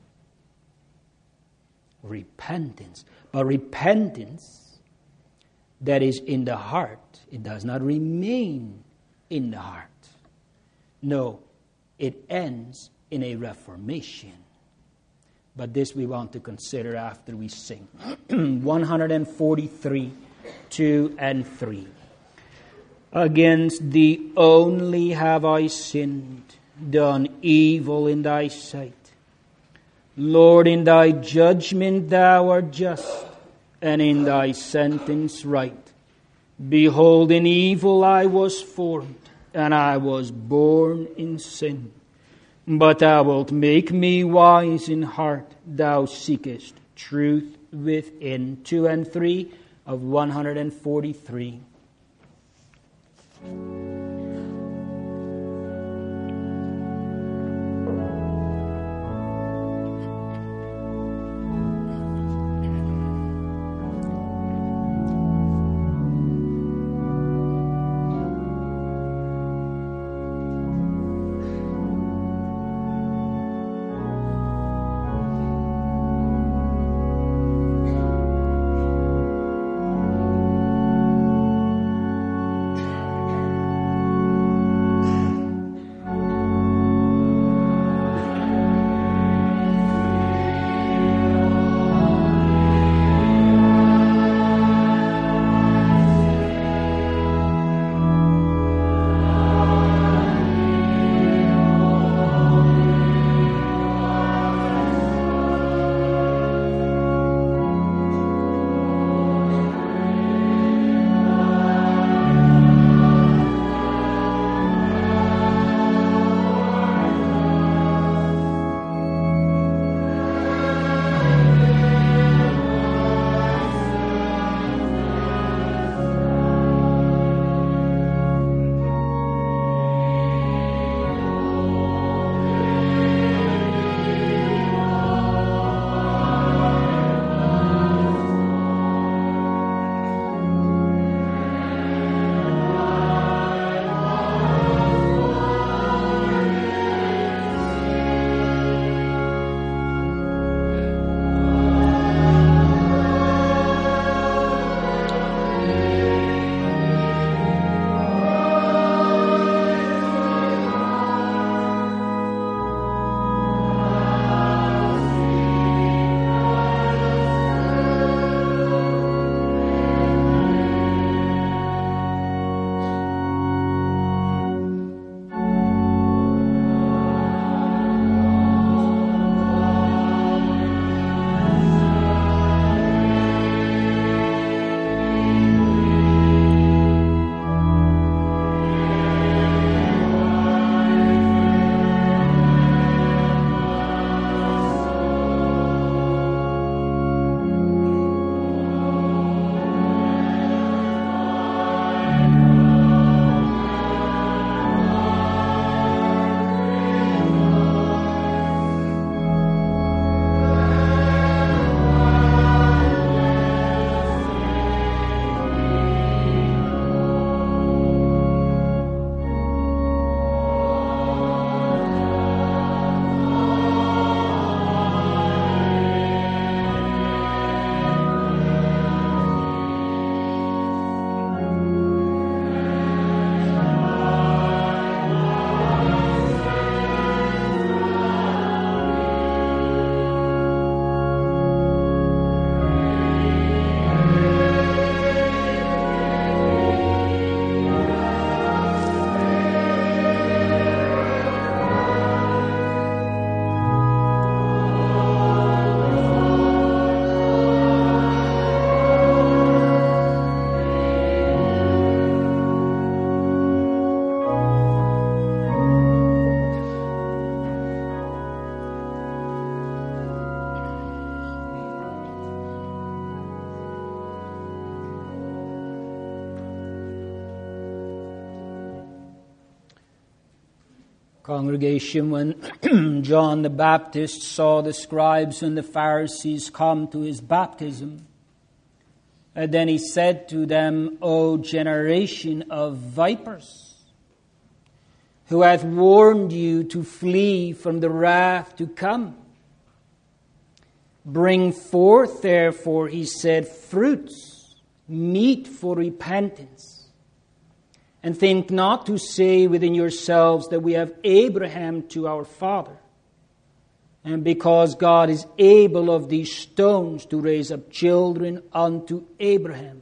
Repentance. But repentance that is in the heart, it does not remain in the heart. No, it ends in a reformation. But this we want to consider after we sing. one forty-three, two and three. Against thee only have I sinned, done evil in thy sight. Lord, in thy judgment thou art just, and in thy sentence right. Behold, in evil I was formed, and I was born in sin. But thou wilt make me wise in heart, thou seekest truth within. Two and three of one forty-three. Congregation, when John the Baptist saw the scribes and the Pharisees come to his baptism, and then he said to them, O generation of vipers, who hath warned you to flee from the wrath to come? Bring forth, therefore, he said, fruits, meet for repentance. And think not to say within yourselves that we have Abraham to our father. And because God is able of these stones to raise up children unto Abraham.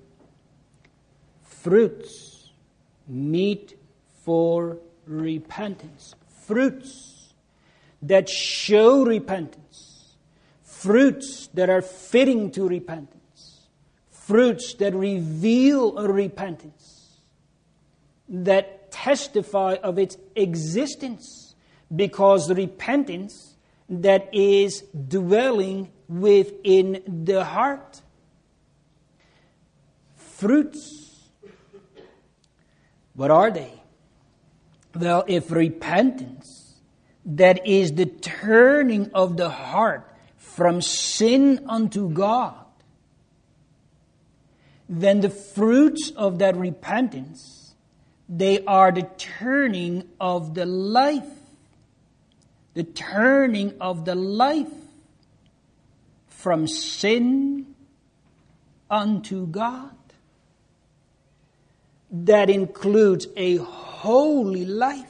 Fruits, meet for repentance. Fruits that show repentance. Fruits that are fitting to repentance. Fruits that reveal a repentance. That testify of its existence, because repentance that is dwelling within the heart. Fruits. What are they? Well, if repentance that is the turning of the heart from sin unto God, then the fruits of that repentance, they are the turning of the life. The turning of the life from sin unto God. That includes a holy life.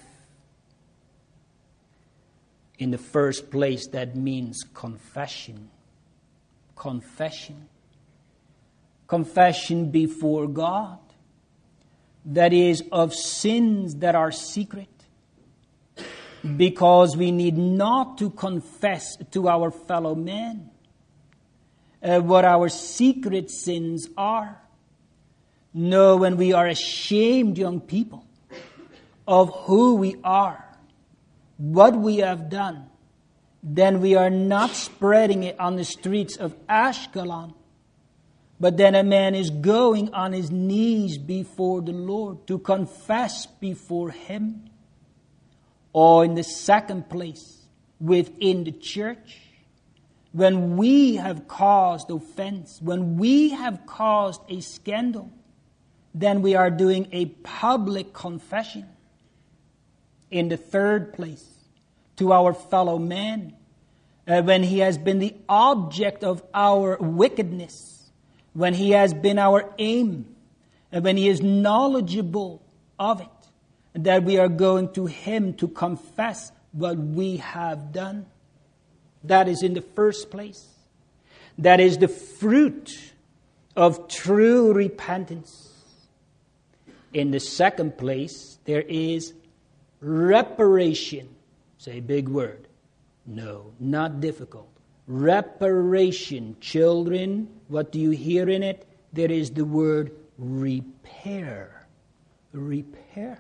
In the first place, that means confession. Confession. Confession before God. That is, of sins that are secret. Because we need not to confess to our fellow men uh, what our secret sins are. No, when we are ashamed, young people, of who we are, what we have done, then we are not spreading it on the streets of Ashkelon. But then a man is going on his knees before the Lord to confess before Him. Or in the second place, within the church, when we have caused offense, when we have caused a scandal, then we are doing a public confession. In the third place, to our fellow man, uh, when he has been the object of our wickedness, when he has been our aim, and when he is knowledgeable of it, that we are going to him to confess what we have done. That is in the first place. That is the fruit of true repentance. In the second place, there is reparation. Say a big word. No, not difficult. Reparation. Children, what do you hear in it? There is the word repair. Repair.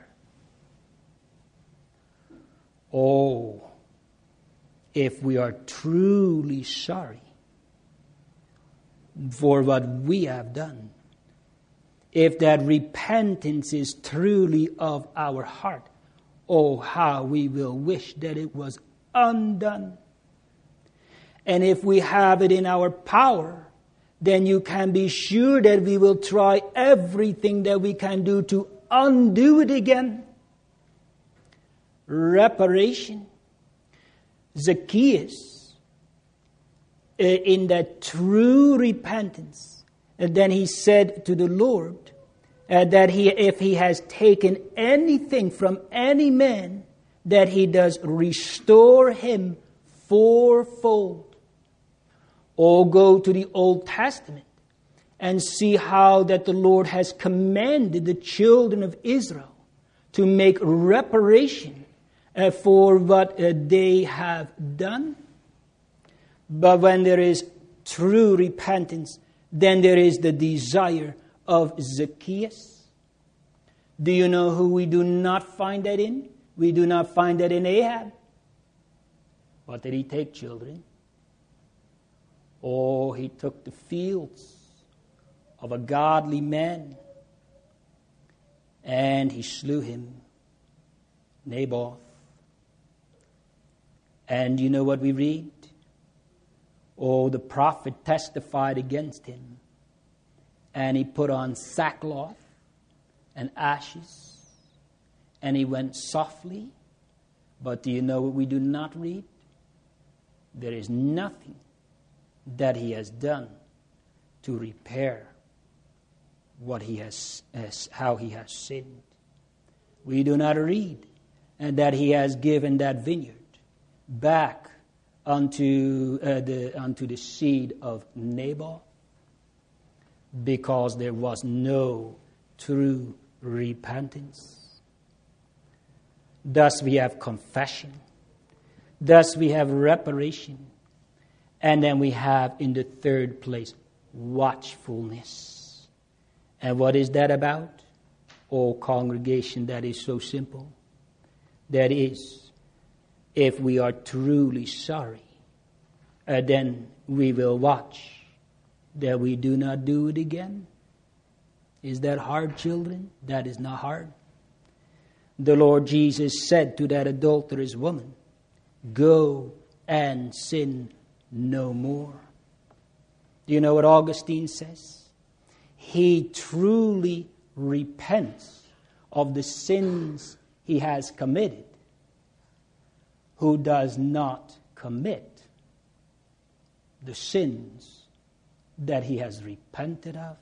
Oh, if we are truly sorry for what we have done, if that repentance is truly of our heart, oh, how we will wish that it was undone. And if we have it in our power, then you can be sure that we will try everything that we can do to undo it again. Reparation. Zacchaeus, in that true repentance, and then he said to the Lord uh, that he, if he has taken anything from any man, that he does restore him fourfold. Or go to the Old Testament and see how that the Lord has commanded the children of Israel to make reparation uh, for what uh, they have done. But when there is true repentance, then there is the desire of Zacchaeus. Do you know who we do not find that in? We do not find that in Ahab. What did he take, children? Oh, he took the fields of a godly man, and he slew him, Naboth. And you know what we read? Oh, the prophet testified against him, and he put on sackcloth and ashes, and he went softly. But do you know what we do not read? There is nothing that he has done to repair what he has, as how he has sinned. We do not read and that he has given that vineyard back unto uh, the unto the seed of Naboth, because there was no true repentance. Thus we have confession. Thus we have reparation. And then we have, in the third place, watchfulness. And what is that about? Oh, congregation, that is so simple. That is, if we are truly sorry, uh, then we will watch that we do not do it again. Is that hard, children? That is not hard. The Lord Jesus said to that adulterous woman, "Go and sin no more." Do you know what Augustine says? He truly repents of the sins he has committed, who does not commit the sins that he has repented of.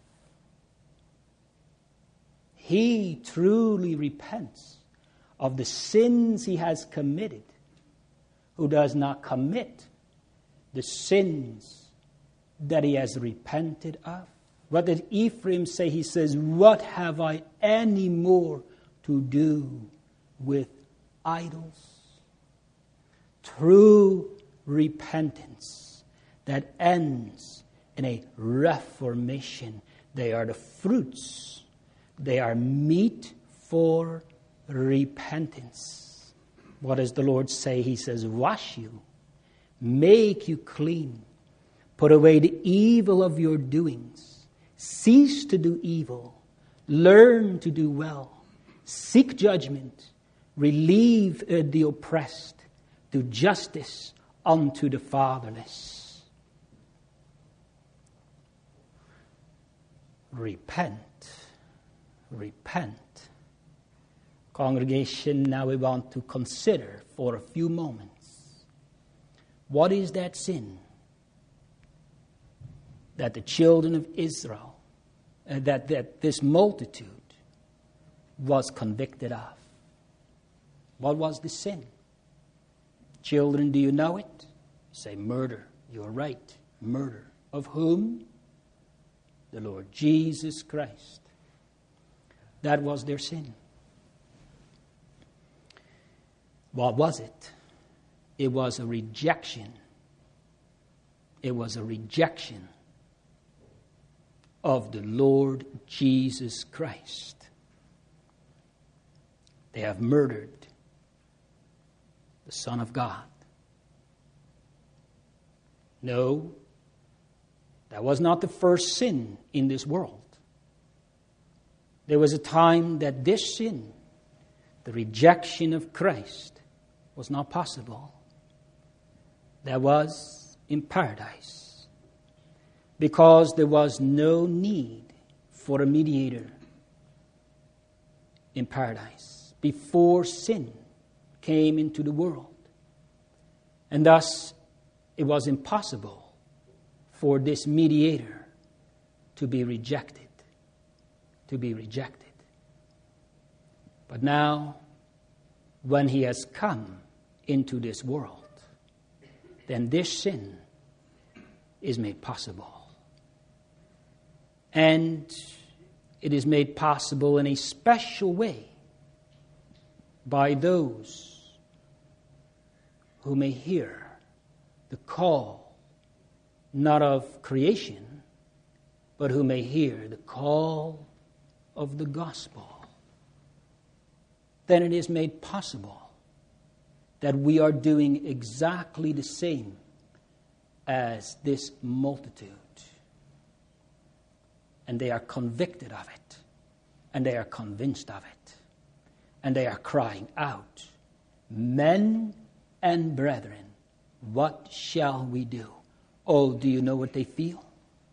He truly repents of the sins he has committed, who does not commit the sins that he has repented of. What did Ephraim say? He says, "What have I any more to do with idols?" True repentance that ends in a reformation. They are the fruits. They are meat for repentance. What does the Lord say? He says, "Wash you, make you clean, put away the evil of your doings, cease to do evil, learn to do well, seek judgment, relieve uh, the oppressed, do justice unto the fatherless." Repent. Repent. Congregation, now we want to consider for a few moments, what is that sin that the children of Israel, uh, that, that this multitude was convicted of? What was the sin? Children, do you know it? You say murder. You're right. Murder. Of whom? The Lord Jesus Christ. That was their sin. What was it? It was a rejection. It was a rejection of the Lord Jesus Christ. They have murdered the Son of God. No, that was not the first sin in this world. There was a time that this sin, the rejection of Christ, was not possible. That was in paradise, because there was no need for a mediator in paradise before sin came into the world. And thus, it was impossible for this mediator to be rejected. To be rejected. But now, when he has come into this world, then this sin is made possible. And it is made possible in a special way by those who may hear the call, not of creation, but who may hear the call of the gospel. Then it is made possible that we are doing exactly the same as this multitude. And they are convicted of it. And they are convinced of it. And they are crying out, "Men and brethren, What shall we do? Oh, do you know what they feel?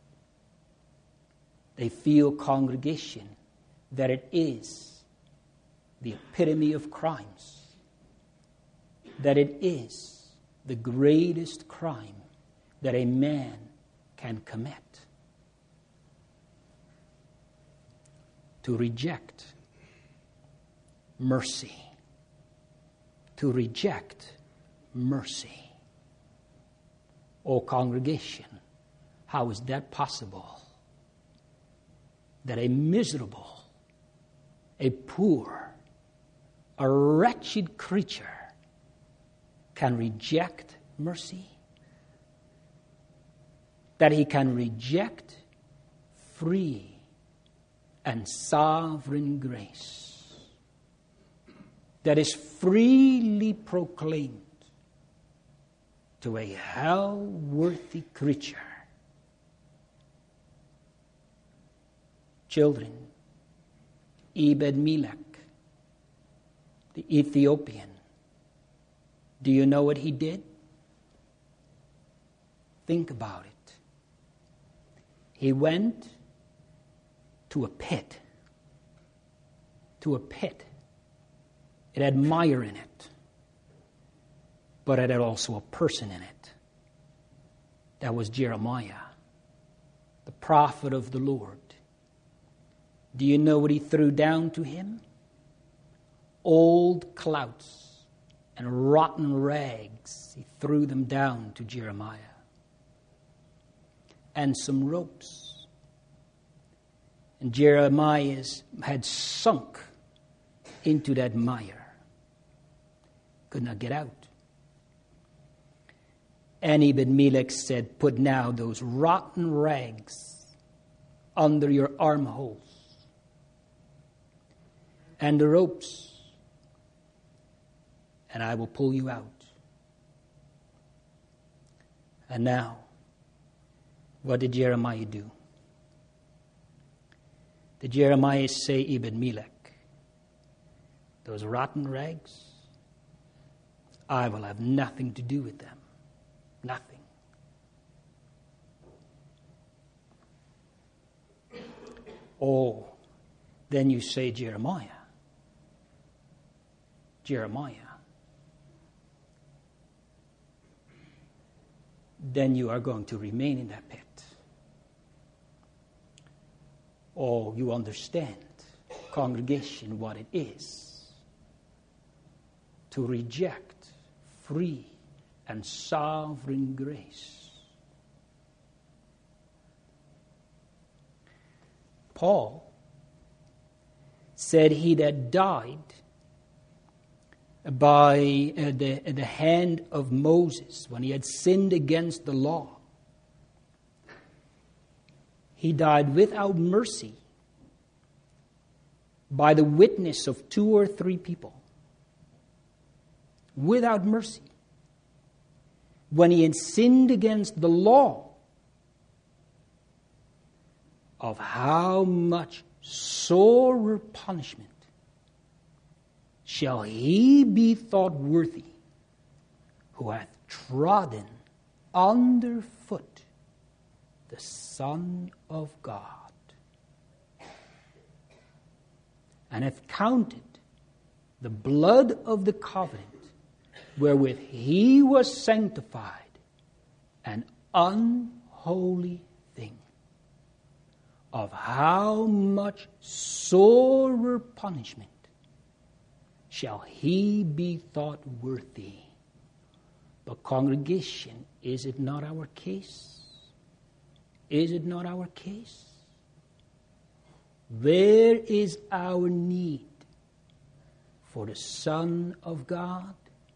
They feel, congregation, that it is the epitome of crimes, that it is the greatest crime that a man can commit. To reject mercy. To reject mercy. Oh, congregation, how is that possible? That a miserable, a poor, a wretched creature can reject mercy? That he can reject free and sovereign grace that is freely proclaimed to a hell-worthy creature. Children, Ebed-Melech, the Ethiopian, do you know what he did? Think about it. He went to a pit. To a pit. It had mire in it, but it had also a person in it. That was Jeremiah, the prophet of the Lord. Do you know what he threw down to him? Old clouts and rotten rags. He threw them down to Jeremiah. And some ropes. And Jeremiah had sunk into that mire. Could not get out. And Ebed-Melech said, put now those rotten rags under your armholes and the ropes, and I will pull you out. And now, what did Jeremiah do? Did Jeremiah say, Ebed-Melech, those rotten rags, I will have nothing to do with them. Nothing. Oh, then you say, Jeremiah. Jeremiah. Then you are going to remain in that pit. Oh, you understand, congregation, what it is to reject free and sovereign grace. Paul said he that died by uh, the, the hand of Moses when he had sinned against the law, he died without mercy by the witness of two or three people. Without mercy. When he had sinned against the law, of how much sorer punishment shall he be thought worthy who hath trodden under foot the Son of God, and hath counted the blood of the covenant wherewith he was sanctified an unholy thing, of how much sorer punishment shall he be thought worthy. But congregation, is it not our case? Is it not our case? Where is our need for the Son of God?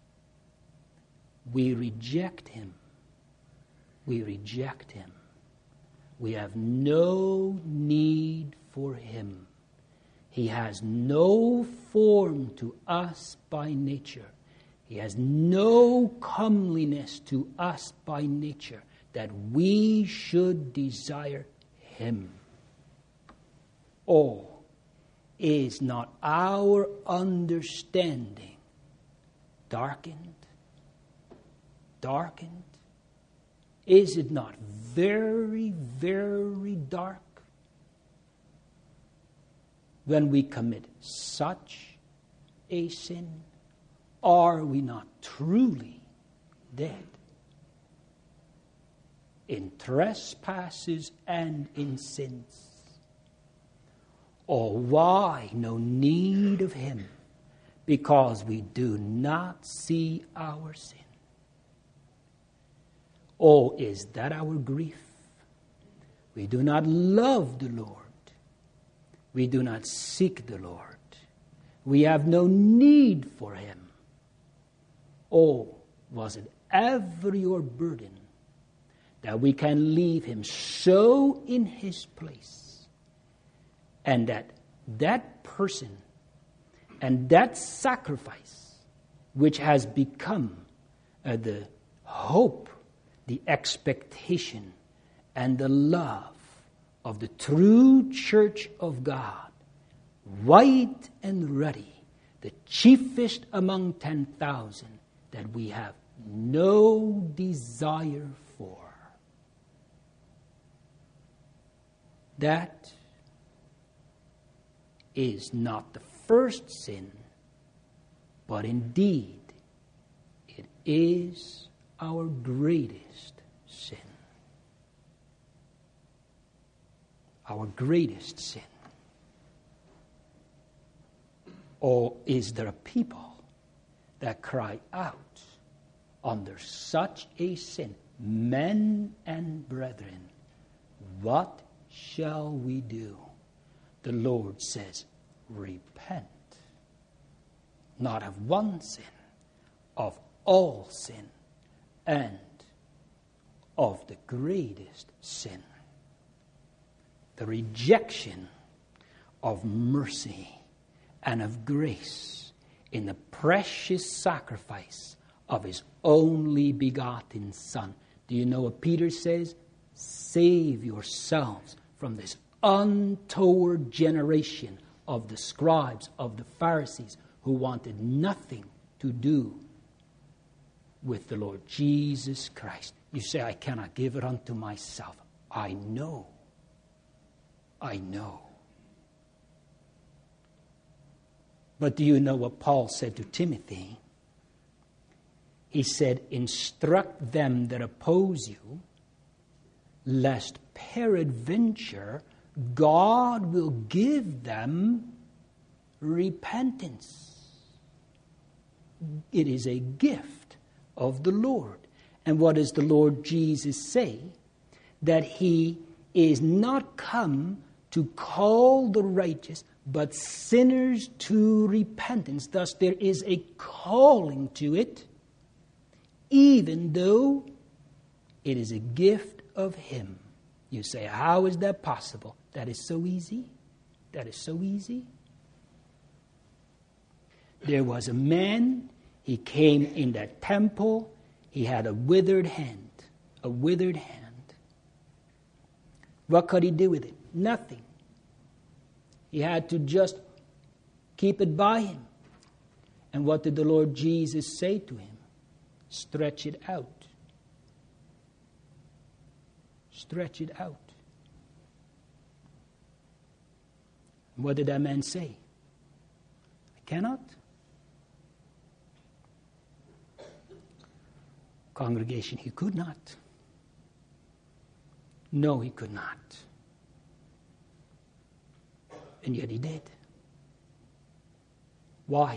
We reject him. We reject him. We have no need for him. He has no form to us by nature. He has no comeliness to us by nature that we should desire him. Oh, is not our understanding darkened? darkened? Is it not very, very dark when we commit such a sin? Are we not truly dead in trespasses and in sins? Or why no need of him? Because we do not see our sin. Oh, is that our grief? We do not love the Lord. We do not seek the Lord. We have no need for him. Oh, was it ever your burden that we can leave him so in his place, and that that person and that sacrifice which has become uh, the hope, the expectation, and the love of the true church of God, white and ruddy, the chiefest among ten thousand, that we have no desire for. That is not the first sin, but indeed it is our greatest sin. Our greatest sin. Or is there a people that cry out under such a sin? Men and brethren, what shall we do? The Lord says, repent. Not of one sin, of all sin, and of the greatest sin. The rejection of mercy and of grace in the precious sacrifice of his only begotten Son. Do you know what Peter says? Save yourselves from this untoward generation of the scribes, of the Pharisees, who wanted nothing to do with the Lord Jesus Christ. You say, I cannot give it unto myself. I know. I know. But do you know what Paul said to Timothy? He said, instruct them that oppose you, lest peradventure God will give them repentance. It is a gift of the Lord. And what does the Lord Jesus say? That he is not come to call the righteous, but sinners to repentance. Thus there is a calling to it, even though it is a gift of him. You say, how is that possible? That is so easy. That is so easy. There was a man, he came in that temple, he had a withered hand, a withered hand. What could he do with it? Nothing. He had to just keep it by him. And what did the Lord Jesus say to him? Stretch it out. Stretch it out. What did that man say? I cannot. Congregation, he could not. No, he could not. And yet he did. Why?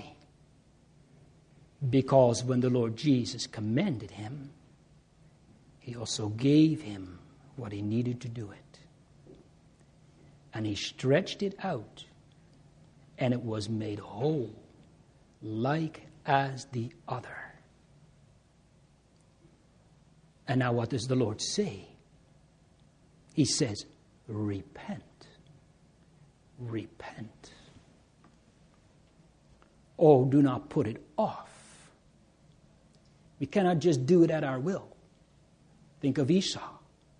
Because when the Lord Jesus commanded him, he also gave him what he needed to do it. And he stretched it out, and it was made whole, like as the other. And now what does the Lord say? He says, repent. Repent. Oh, do not put it off. We cannot just do it at our will. Think of Esau.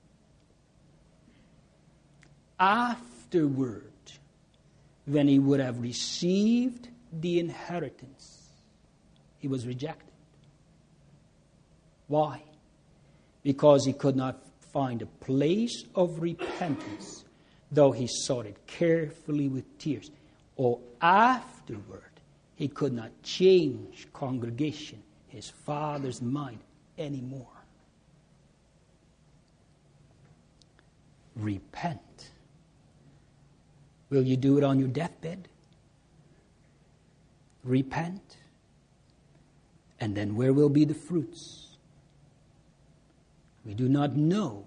Afterward, when he would have received the inheritance, he was rejected. Why? Because he could not find a place of repentance, though he sought it carefully with tears. Or afterward, he could not change congregation, his father's mind, anymore. Repent. Will you do it on your deathbed? Repent. And then where will be the fruits? We do not know.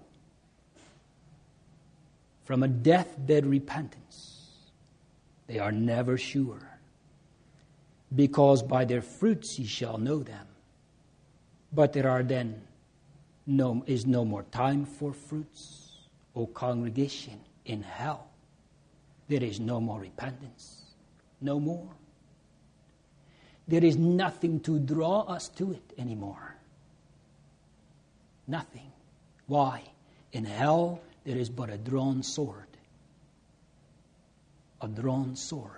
From a deathbed repentance, they are never sure. Because by their fruits ye shall know them. But there are then no is no more time for fruits, O congregation, in hell. There is no more repentance. No more. There is nothing to draw us to it anymore. Nothing. Why? In hell, there is but a drawn sword. A drawn sword.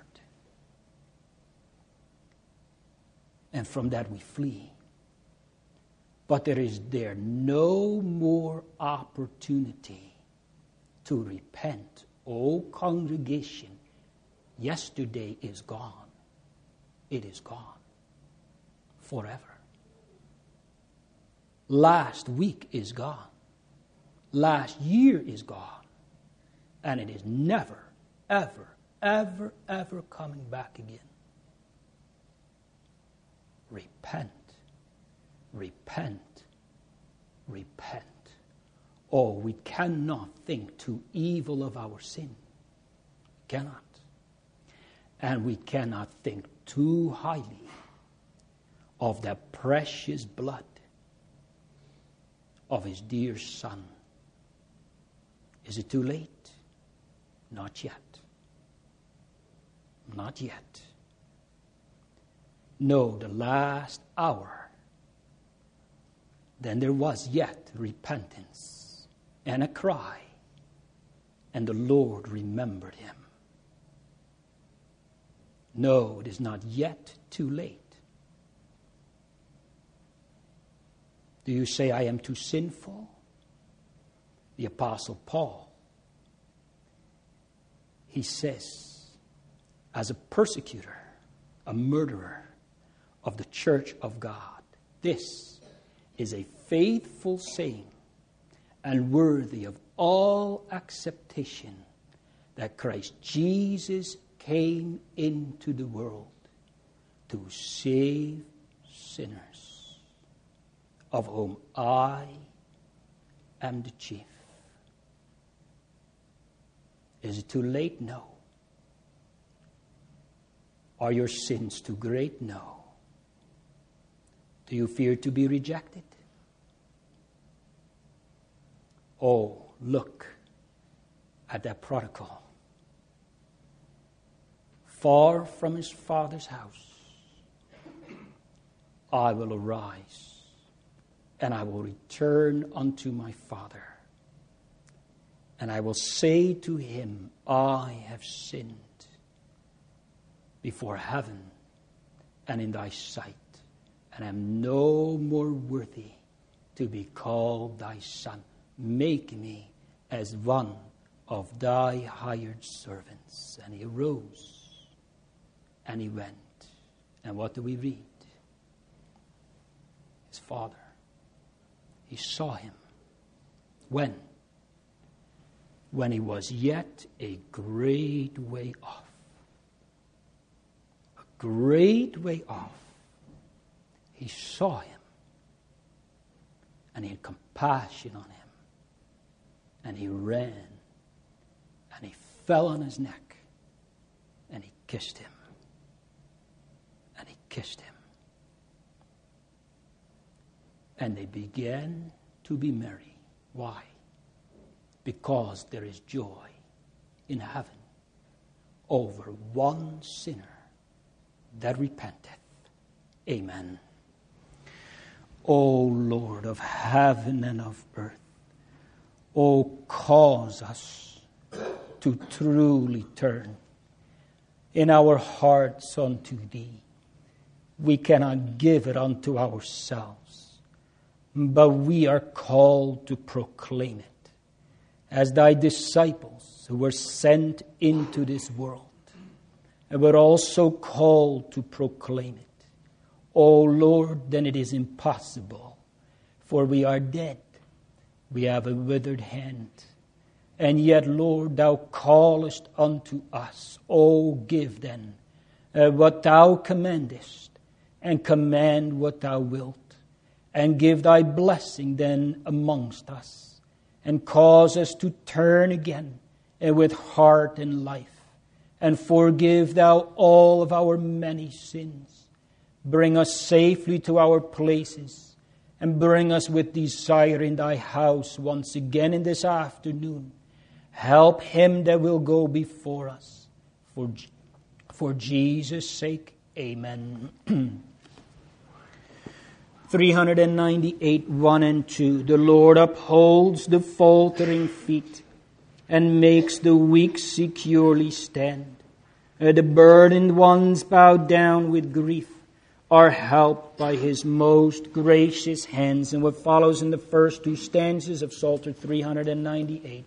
And from that we flee. But there is there no more opportunity to repent. O congregation, yesterday is gone. It is gone. Forever. Last week is gone. Last year is gone. And it is never, ever, ever, ever coming back again. Repent. Repent. Repent. Oh, we cannot think too evil of our sin. Cannot. And we cannot think too highly of the precious blood of his dear Son. Is it too late? Not yet. Not yet. No, the last hour. Then there was yet repentance and a cry, and the Lord remembered him. No, it is not yet too late. Do you say, I am too sinful? The Apostle Paul, he says, as a persecutor, a murderer of the church of God, this is a faithful saying and worthy of all acceptation, that Christ Jesus came into the world to save sinners, of whom I am the chief. Is it too late? No. Are your sins too great? No. Do you fear to be rejected? Oh, look at that prodigal. Far from his father's house, I will arise, and I will return unto my father. And I will say to him, I have sinned before heaven and in thy sight, and am no more worthy to be called thy son. Make me as one of thy hired servants. And he arose, and he went. And what do we read? His father, he saw him. When? When he was yet a great way off. A great way off. He saw him. And he had compassion on him. And he ran. And he fell on his neck. And he kissed him. And he kissed him. And they began to be merry. Why? Because there is joy in heaven over one sinner that repenteth. Amen. O Lord of heaven and of earth, O cause us to truly turn in our hearts unto thee. We cannot give it unto ourselves. but we are called to proclaim it. As thy disciples who were sent into this world, and were also called to proclaim it. O Lord, then it is impossible, for we are dead. We have a withered hand. And yet, Lord, thou callest unto us. O give then uh, what thou commandest, and command what thou wilt, and give thy blessing then amongst us, and cause us to turn again uh, with heart and life, and forgive thou all of our many sins. Bring us safely to our places, and bring us with desire in thy house once again in this afternoon. Help him that will go before us. For, for Jesus' sake, amen. three ninety-eight, one and two. The Lord upholds the faltering feet, and makes the weak securely stand. Uh, the burdened ones bowed down with grief are helped by his most gracious hands. And what follows in the first two stanzas of Psalter three ninety-eight.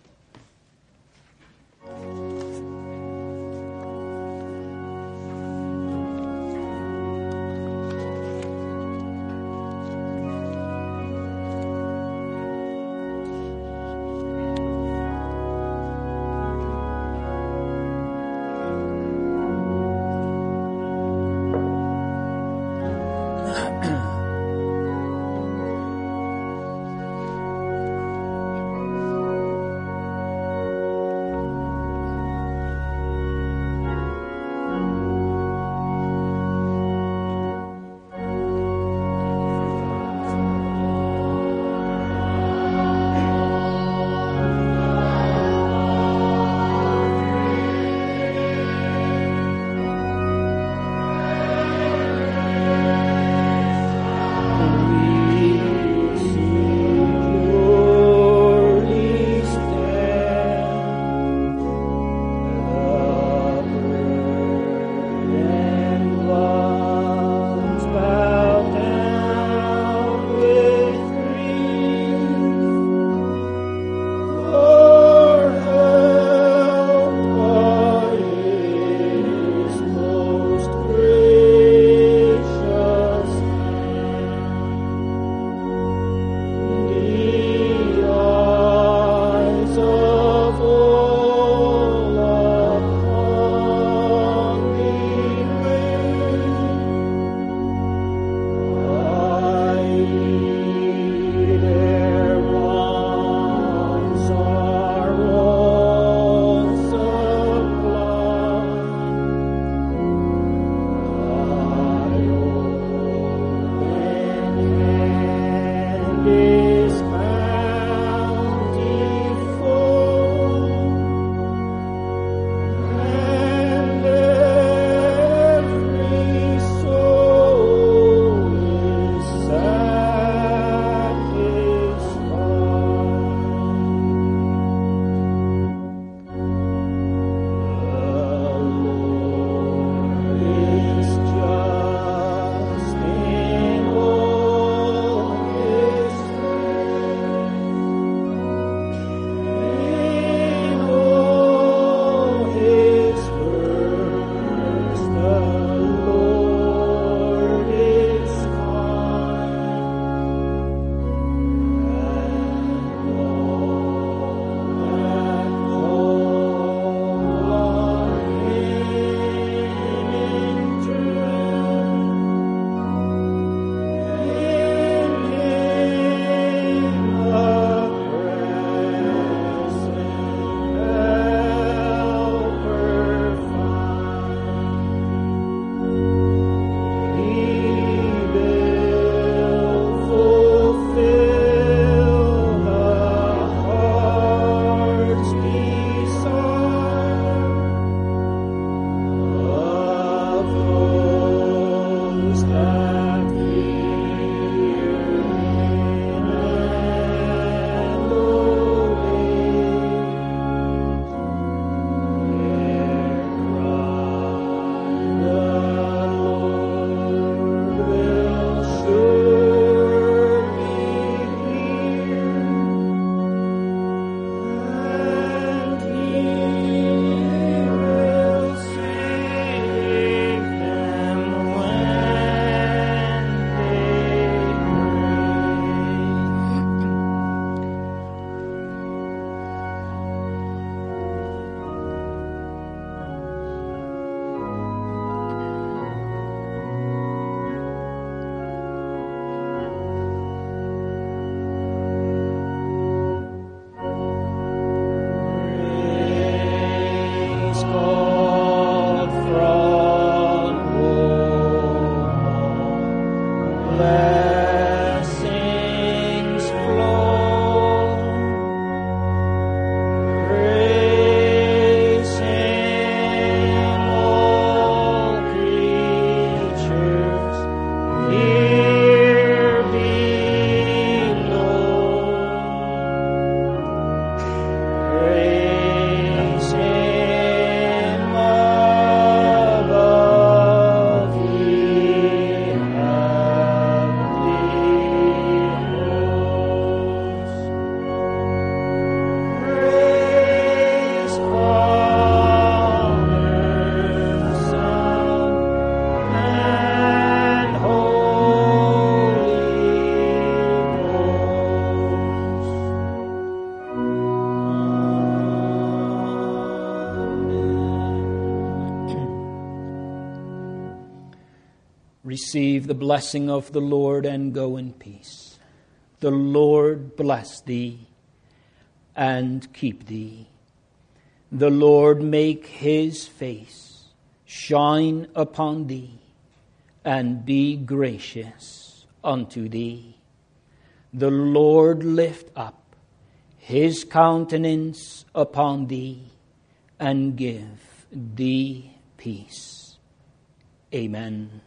Receive the blessing of the Lord and go in peace. The Lord bless thee and keep thee. The Lord make his face shine upon thee and be gracious unto thee. The Lord lift up his countenance upon thee and give thee peace. Amen.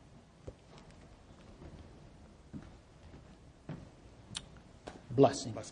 Blessing.